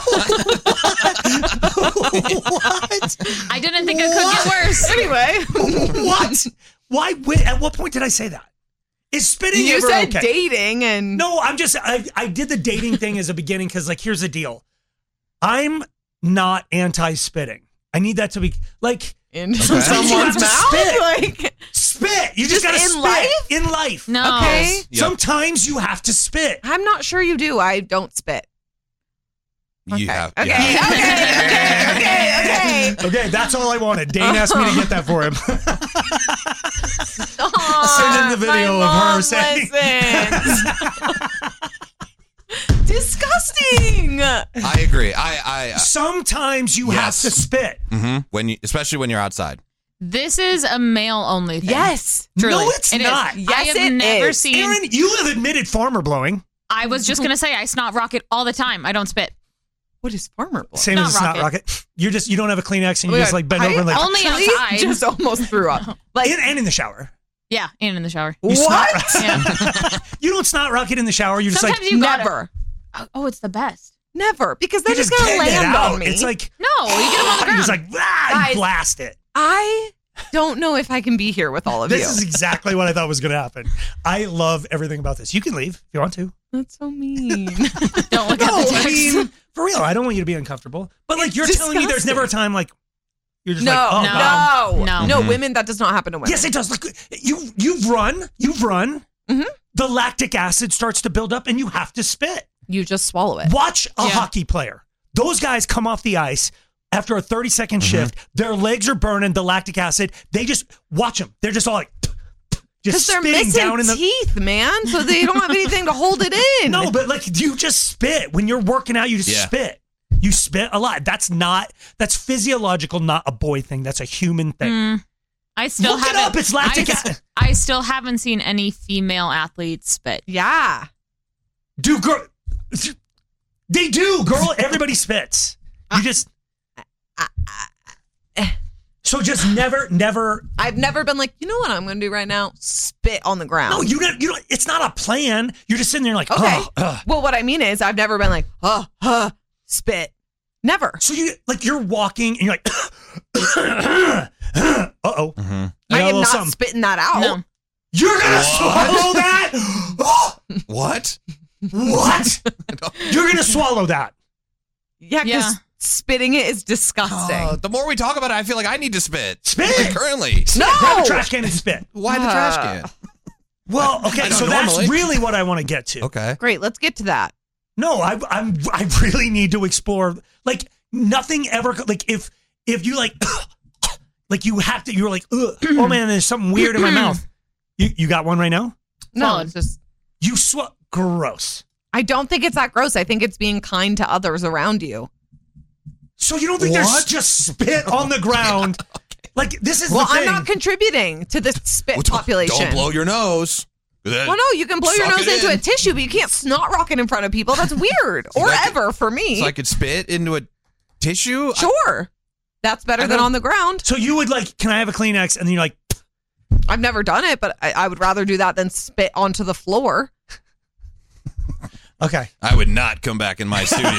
Speaker 10: What?
Speaker 8: I didn't think it could get worse.
Speaker 7: Anyway.
Speaker 10: What? Why? At what point did I say that? Is spitting
Speaker 7: You
Speaker 10: ever
Speaker 7: said
Speaker 10: okay?
Speaker 7: dating and...
Speaker 10: No, I did the dating thing as a beginning because, like, here's the deal. I'm not anti-spitting. I need that to be, like...
Speaker 7: In
Speaker 10: sometimes
Speaker 7: someone's
Speaker 10: you have to
Speaker 7: mouth?
Speaker 10: spit.
Speaker 7: Like,
Speaker 10: spit. You just gotta
Speaker 7: in
Speaker 10: spit.
Speaker 7: life?
Speaker 10: In life.
Speaker 8: No.
Speaker 7: Okay.
Speaker 11: Yep.
Speaker 10: Sometimes you have to spit.
Speaker 7: I'm not sure you do. I don't spit.
Speaker 11: You have.
Speaker 7: Okay.
Speaker 11: Yeah.
Speaker 7: Okay. Bye.
Speaker 10: Okay, that's all I wanted. Dane asked me to get that for him. Send in the video of her saying.
Speaker 7: Disgusting.
Speaker 11: I agree. I
Speaker 10: Sometimes you have to spit.
Speaker 11: Especially when you're outside.
Speaker 8: This is a male-only thing.
Speaker 7: Yes.
Speaker 8: Truly.
Speaker 10: No, it's
Speaker 8: It is.
Speaker 10: not.
Speaker 8: I have never seen...
Speaker 10: Aaron, you have admitted farmer blowing.
Speaker 8: I was just going to say, I snot rocket all the time. I don't spit.
Speaker 7: What is farmer blowing?
Speaker 10: Same as a snot rocket. You don't have a Kleenex and you just like bend over and like.
Speaker 8: Only outside.
Speaker 7: Just almost threw up. Like,
Speaker 10: and in the shower.
Speaker 8: Yeah, and in the shower.
Speaker 10: You
Speaker 7: what?
Speaker 10: You don't snot rocket in the shower. You're
Speaker 8: Sometimes
Speaker 10: just like
Speaker 8: you
Speaker 7: never.
Speaker 8: Oh, it's the best.
Speaker 7: Never. Because they're
Speaker 10: You
Speaker 7: just
Speaker 10: just
Speaker 7: going to
Speaker 10: can't get
Speaker 7: land
Speaker 10: out.
Speaker 7: on me.
Speaker 10: It's like
Speaker 8: No, you get them on the ground.
Speaker 10: It's like
Speaker 7: Guys,
Speaker 10: blast it.
Speaker 7: I don't know if I can be here with all of you.
Speaker 10: This is exactly what I thought was going to happen. I love everything about this. You can leave if you want to.
Speaker 7: That's so mean.
Speaker 8: Don't look
Speaker 10: No,
Speaker 8: at the
Speaker 10: I
Speaker 8: text.
Speaker 10: mean, for real, I don't want you to be uncomfortable. But like, you're telling me there's never a time like you're just
Speaker 7: no,
Speaker 10: like, oh, God.
Speaker 7: no,
Speaker 10: Mhm.
Speaker 7: women. That does not happen to women.
Speaker 10: Yes, it does. Look, you've run.
Speaker 7: Mm-hmm.
Speaker 10: The lactic acid starts to build up, and you have to spit.
Speaker 7: You just swallow it.
Speaker 10: Watch a hockey player. Those guys come off the ice after a 30-second shift. Their legs are burning. The lactic acid. They just watch them. They're just all like.
Speaker 7: Because
Speaker 10: Just
Speaker 7: they're
Speaker 10: spitting
Speaker 7: missing
Speaker 10: down in the
Speaker 7: teeth, man. So they don't have anything to hold it in.
Speaker 10: No, but like you just spit when you're working out. You just
Speaker 11: Yeah.
Speaker 10: spit. You spit a lot. That's physiological, not a boy thing. That's a human thing.
Speaker 8: I still
Speaker 10: Look it
Speaker 8: haven't.
Speaker 10: up. It's lactic acid.
Speaker 8: I still haven't seen any female athletes spit.
Speaker 7: Yeah.
Speaker 10: Do girl? They do, girl. Everybody spits. You just. So just never.
Speaker 7: I've never been like, you know what I'm going to do right now? Spit on the ground.
Speaker 10: No, you don't. It's not a plan. You're just sitting there like,
Speaker 7: Okay.
Speaker 10: oh.
Speaker 7: Well, what I mean is, I've never been like, spit. Never.
Speaker 10: So you're walking and you're like, uh-oh.
Speaker 7: I am not spitting that out.
Speaker 8: No.
Speaker 10: You're gonna swallow that?
Speaker 11: What?
Speaker 10: What? You're gonna swallow that?
Speaker 7: Yeah, because spitting it is disgusting.
Speaker 11: The more we talk about it, I feel like I need to spit.
Speaker 10: Spit?
Speaker 11: Like, currently.
Speaker 7: No!
Speaker 10: Grab a trash can and spit.
Speaker 11: Why the trash can?
Speaker 10: Well,
Speaker 11: I
Speaker 10: okay,
Speaker 11: don't
Speaker 10: so
Speaker 11: normally.
Speaker 10: that's really what I want to get to.
Speaker 11: Okay.
Speaker 7: Great, let's get to that.
Speaker 10: No, I really need to explore. Like nothing ever. Like if you like, like you have to. You're like, ugh, oh man, there's something weird in my mouth. You got one right now?
Speaker 7: No, it's just
Speaker 10: You gross.
Speaker 7: I don't think it's that gross. I think it's being kind to others around you.
Speaker 10: So you don't think there's just spit on the ground? Like this is
Speaker 7: Well,
Speaker 10: the thing.
Speaker 7: I'm not contributing to the spit population.
Speaker 11: Don't blow your nose.
Speaker 7: Well, no, you can blow your
Speaker 11: Suck
Speaker 7: nose
Speaker 11: it
Speaker 7: into
Speaker 11: in.
Speaker 7: a tissue, but you can't snot rocket in front of people. That's weird. Or
Speaker 11: I could-
Speaker 7: ever for me.
Speaker 11: So I could spit into a tissue?
Speaker 7: Sure. That's better than on the ground.
Speaker 10: So you would like, can I have a Kleenex? And then you're like,
Speaker 7: I've never done it, but I would rather do that than spit onto the floor.
Speaker 10: okay.
Speaker 11: I would not come back in my studio.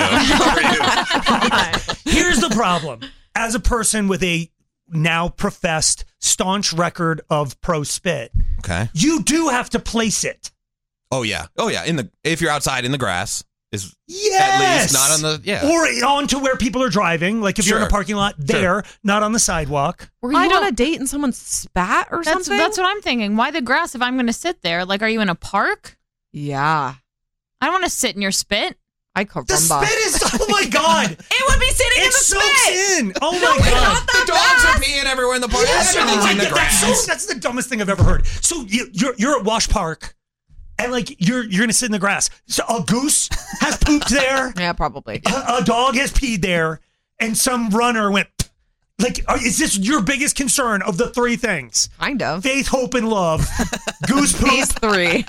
Speaker 10: Here's the problem. As a person with a now professed staunch record of pro spit,
Speaker 11: Okay.
Speaker 10: you do have to place it.
Speaker 11: Oh yeah. If you're outside in the grass, is
Speaker 10: Yes.
Speaker 11: at least not on the
Speaker 10: Or onto where people are driving. Like if you're in a
Speaker 11: Sure.
Speaker 10: parking lot there, not on the sidewalk.
Speaker 7: Were you on a date and someone spat or something?
Speaker 8: That's what I'm thinking. Why the grass if I'm going to sit there? Like, are you in a park?
Speaker 7: Yeah.
Speaker 8: I don't want to sit in your spit.
Speaker 7: I come
Speaker 10: The spit is, oh my God.
Speaker 7: It would be sitting in
Speaker 10: It
Speaker 7: the
Speaker 10: soaks
Speaker 7: spit.
Speaker 10: in. Oh
Speaker 7: No,
Speaker 10: my
Speaker 7: it's
Speaker 10: God.
Speaker 7: not that
Speaker 11: The dogs
Speaker 7: bad.
Speaker 11: are peeing everywhere in the park.
Speaker 10: Yes,
Speaker 11: Everything's in the grass.
Speaker 10: that's the dumbest thing I've ever heard. So you're at Wash Park, and like you're gonna sit in the grass. So a goose has pooped there.
Speaker 7: Yeah, probably.
Speaker 10: A dog has peed there, and some runner went. Like, is this your biggest concern of the three things?
Speaker 7: Kind of.
Speaker 10: Faith, hope, and love. Goose poop.
Speaker 7: These three.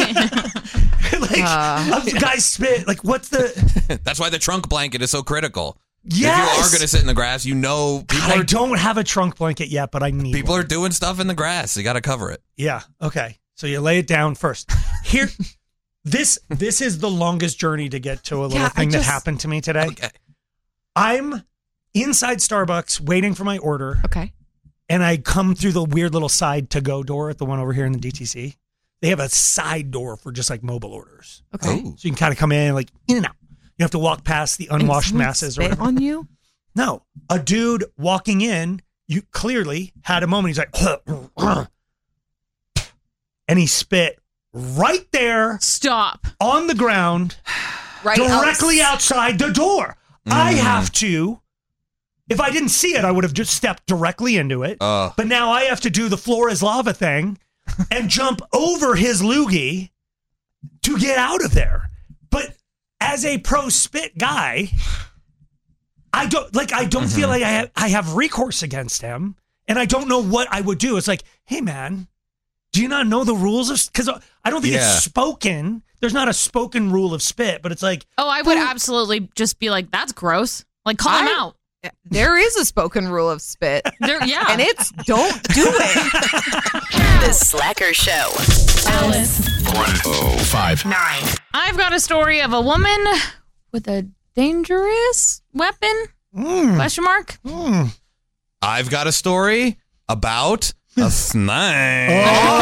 Speaker 10: Guys spit. Like, what's the?
Speaker 11: That's why the trunk blanket is so critical.
Speaker 10: Yes.
Speaker 11: If you are going to sit in the grass, you know people
Speaker 10: I
Speaker 11: are
Speaker 10: don't have a trunk blanket yet, but I need.
Speaker 11: people
Speaker 10: one.
Speaker 11: are doing stuff in the grass. You got to cover it.
Speaker 10: Yeah. Okay. So you lay it down first. Here, this is the longest journey to get to a little thing that happened to me today.
Speaker 11: Okay.
Speaker 10: I'm inside Starbucks waiting for my order.
Speaker 7: Okay.
Speaker 10: And I come through the weird little side to-go door at the one over here in the DTC. They have a side door for just like mobile orders.
Speaker 7: Okay.
Speaker 10: So you can kind of come in like in and out. You have to walk past the unwashed masses or
Speaker 7: Spit
Speaker 10: whatever.
Speaker 7: on you?
Speaker 10: No, a dude walking in, you clearly had a moment. He's like, and he spit right there.
Speaker 8: Stop.
Speaker 10: On the ground,
Speaker 7: right
Speaker 10: directly outside the door. I have to If I didn't see it, I would have just stepped directly into it. But now I have to do the floor is lava thing and jump over his loogie to get out of there. But as a pro spit guy, I don't feel like I have recourse against him, and I don't know what I would do. It's like, hey man, do you not know the rules of? Because I don't think it's spoken. There's not a spoken rule of spit, but it's like,
Speaker 8: I would absolutely just be like, that's gross. Like, call him out.
Speaker 7: There is a spoken rule of spit.
Speaker 8: Yeah.
Speaker 7: And it's don't do it.
Speaker 9: The Slacker Show. Alice.
Speaker 13: 1059.
Speaker 8: I've got a story of a woman with a dangerous weapon? Question mark?
Speaker 11: I've got a story about a snake.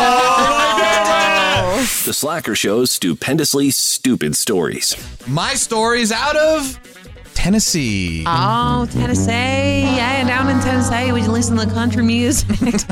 Speaker 13: The Slacker Show's stupendously stupid stories.
Speaker 11: My story's out of Tennessee.
Speaker 7: Oh, Tennessee. Yeah, down in Tennessee, we listen to the country music.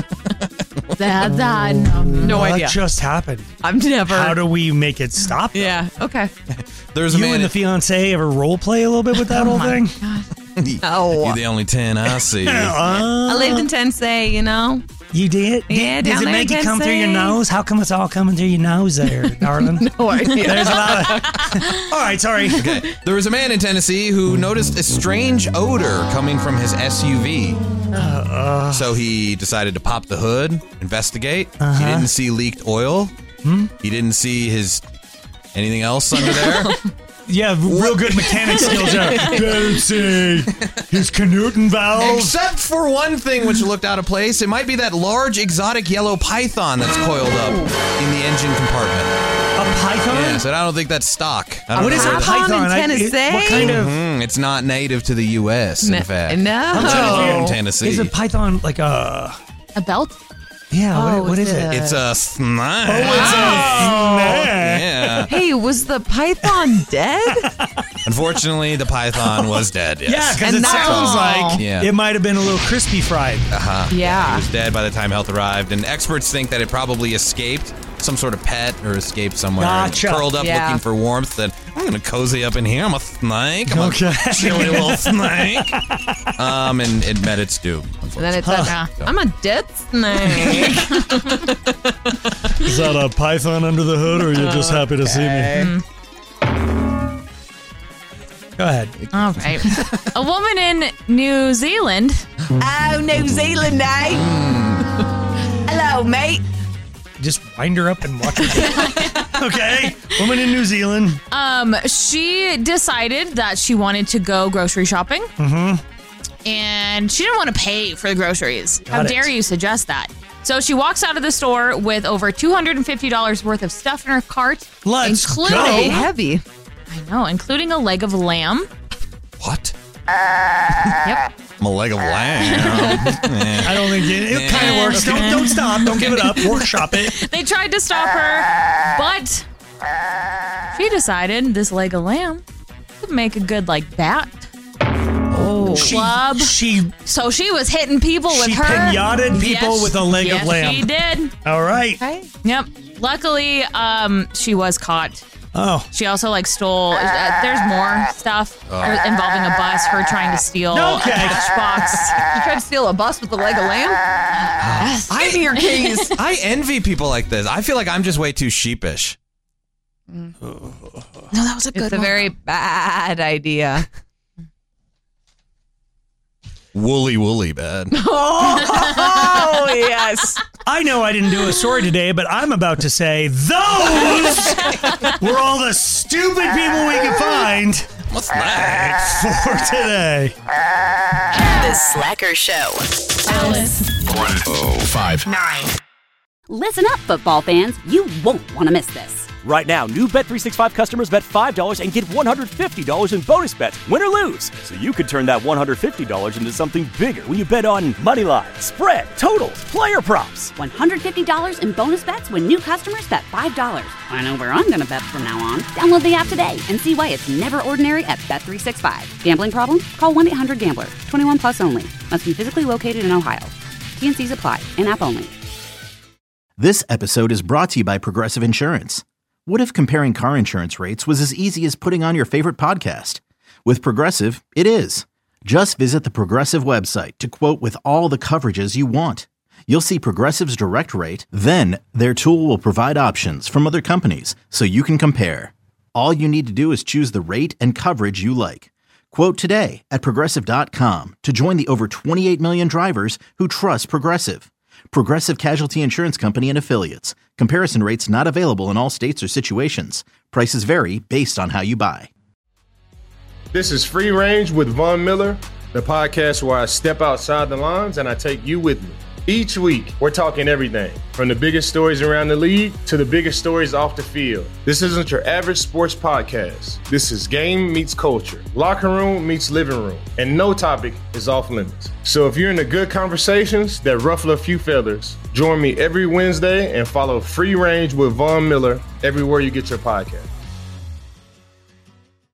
Speaker 7: No idea.
Speaker 10: What just happened?
Speaker 7: I've never.
Speaker 10: How do we make it stop?
Speaker 7: Yeah, okay.
Speaker 11: There's a
Speaker 10: you
Speaker 11: man
Speaker 10: and the fiancé ever role play a little bit with that whole thing?
Speaker 7: Oh.
Speaker 11: You're the only 10 I see.
Speaker 7: I lived in Tennessee, you know.
Speaker 10: You did?
Speaker 7: Yeah,
Speaker 10: Does
Speaker 7: down
Speaker 10: it
Speaker 7: there
Speaker 10: make
Speaker 7: in
Speaker 10: it come through your
Speaker 7: Tennessee.
Speaker 10: nose? How come it's all coming through your nose there, darling?
Speaker 7: No idea.
Speaker 10: There's a lot of... All right, sorry.
Speaker 11: Okay. There was a man in Tennessee who noticed a strange odor coming from his SUV. So he decided to pop the hood, investigate. He didn't see leaked oil. He didn't see anything else under there.
Speaker 10: Yeah, real good mechanic skills there. Didn't see his Canuten valve.
Speaker 11: Except for one thing which looked out of place. It might be that large exotic yellow python that's coiled up in the engine compartment.
Speaker 10: A python?
Speaker 11: Yes, and I don't think that's stock.
Speaker 10: What is a python?
Speaker 7: in Tennessee?
Speaker 10: What kind of...
Speaker 11: It's not native to the U.S., in fact.
Speaker 7: No.
Speaker 10: I'm trying to figure out,
Speaker 11: Tennessee.
Speaker 10: Is a python like a...
Speaker 8: A belt?
Speaker 10: Yeah, what is it?
Speaker 11: It's a snake.
Speaker 10: Oh, it's a snake.
Speaker 11: Yeah.
Speaker 7: Hey, was the python dead?
Speaker 11: Unfortunately, the python was dead, yes.
Speaker 10: Yeah, because
Speaker 7: And
Speaker 10: it sounds
Speaker 7: now-
Speaker 10: like
Speaker 11: Yeah.
Speaker 10: it might have been a little crispy fried.
Speaker 7: Yeah.
Speaker 11: It was dead by the time help arrived, and experts think that it probably escaped some sort of pet or escaped somewhere and
Speaker 10: Gotcha.
Speaker 11: curled up
Speaker 7: Yeah.
Speaker 11: looking for warmth. And I'm going to cozy up in here. I'm a snake. I'm
Speaker 10: Okay.
Speaker 11: a chilly little snake. And it met its doom.
Speaker 7: And then it said, I'm a dead snake.
Speaker 10: Is that a python under the hood, or are you just happy to see me? Go ahead.
Speaker 8: All right. A woman in New Zealand.
Speaker 7: Oh, New Zealand, eh? Hello, mate.
Speaker 10: Just wind her up and watch her. Okay. Woman in New Zealand.
Speaker 8: She decided that she wanted to go grocery shopping. And she didn't want to pay for the groceries. How
Speaker 10: Got it.
Speaker 8: dare you suggest that? So she walks out of the store with over $250 worth of stuff in her cart.
Speaker 10: Let's
Speaker 8: including,
Speaker 10: go.
Speaker 7: Heavy.
Speaker 8: I know, including a leg of lamb.
Speaker 11: What?
Speaker 8: Yep.
Speaker 11: I'm a leg of lamb.
Speaker 10: I don't think it kind of works. Don't stop. Don't give it up. Workshop it.
Speaker 8: They tried to stop her, but she decided this leg of lamb could make a good, bat. Club. So she was hitting people with
Speaker 10: She
Speaker 8: her.
Speaker 10: pinated people with a leg of lamb.
Speaker 8: She did.
Speaker 10: All right.
Speaker 8: Yep. Luckily, she was caught.
Speaker 10: Oh.
Speaker 8: She also stole. There's more stuff involving a bus. Her trying to steal a matchbox.
Speaker 7: You tried to steal a bus with the leg of lamb?
Speaker 8: Yes.
Speaker 7: Give me your keys.
Speaker 11: I envy people like this. I feel like I'm just way too sheepish.
Speaker 8: No, that was a good
Speaker 7: It's a
Speaker 8: one.
Speaker 7: very bad idea.
Speaker 11: Woolly bad.
Speaker 7: Oh, yes.
Speaker 10: I know I didn't do a story today, but I'm about to say those were all the stupid people we could find.
Speaker 11: What's that?
Speaker 10: For today.
Speaker 9: The Slacker Show. Alice.
Speaker 13: 1059.
Speaker 1: Listen up, football fans. You won't want to miss this.
Speaker 2: Right now, new Bet365 customers bet $5 and get $150 in bonus bets, win or lose. So you could turn that $150 into something bigger when you bet on moneyline, spread, totals, player props.
Speaker 1: $150 in bonus bets when new customers bet $5. I know where I'm going to bet from now on. Download the app today and see why it's never ordinary at Bet365. Gambling problem? Call 1-800-GAMBLER. 21 plus only. Must be physically located in Ohio. T&Cs apply. In-app only.
Speaker 3: This episode is brought to you by Progressive Insurance. What if comparing car insurance rates was as easy as putting on your favorite podcast? With Progressive, it is. Just visit the Progressive website to quote with all the coverages you want. You'll see Progressive's direct rate, then their tool will provide options from other companies so you can compare. All you need to do is choose the rate and coverage you like. Quote today at Progressive.com to join the over 28 million drivers who trust Progressive. Progressive Casualty Insurance Company and Affiliates. Comparison rates not available in all states or situations. Prices vary based on how you buy.
Speaker 4: This is Free Range with Von Miller, the podcast where I step outside the lines and I take you with me. Each week, we're talking everything from the biggest stories around the league to the biggest stories off the field. This isn't your average sports podcast. This is game meets culture, locker room meets living room, and no topic is off limits. So if you're into good conversations that ruffle a few feathers, join me every Wednesday and follow Free Range with Von Miller everywhere you get your podcast.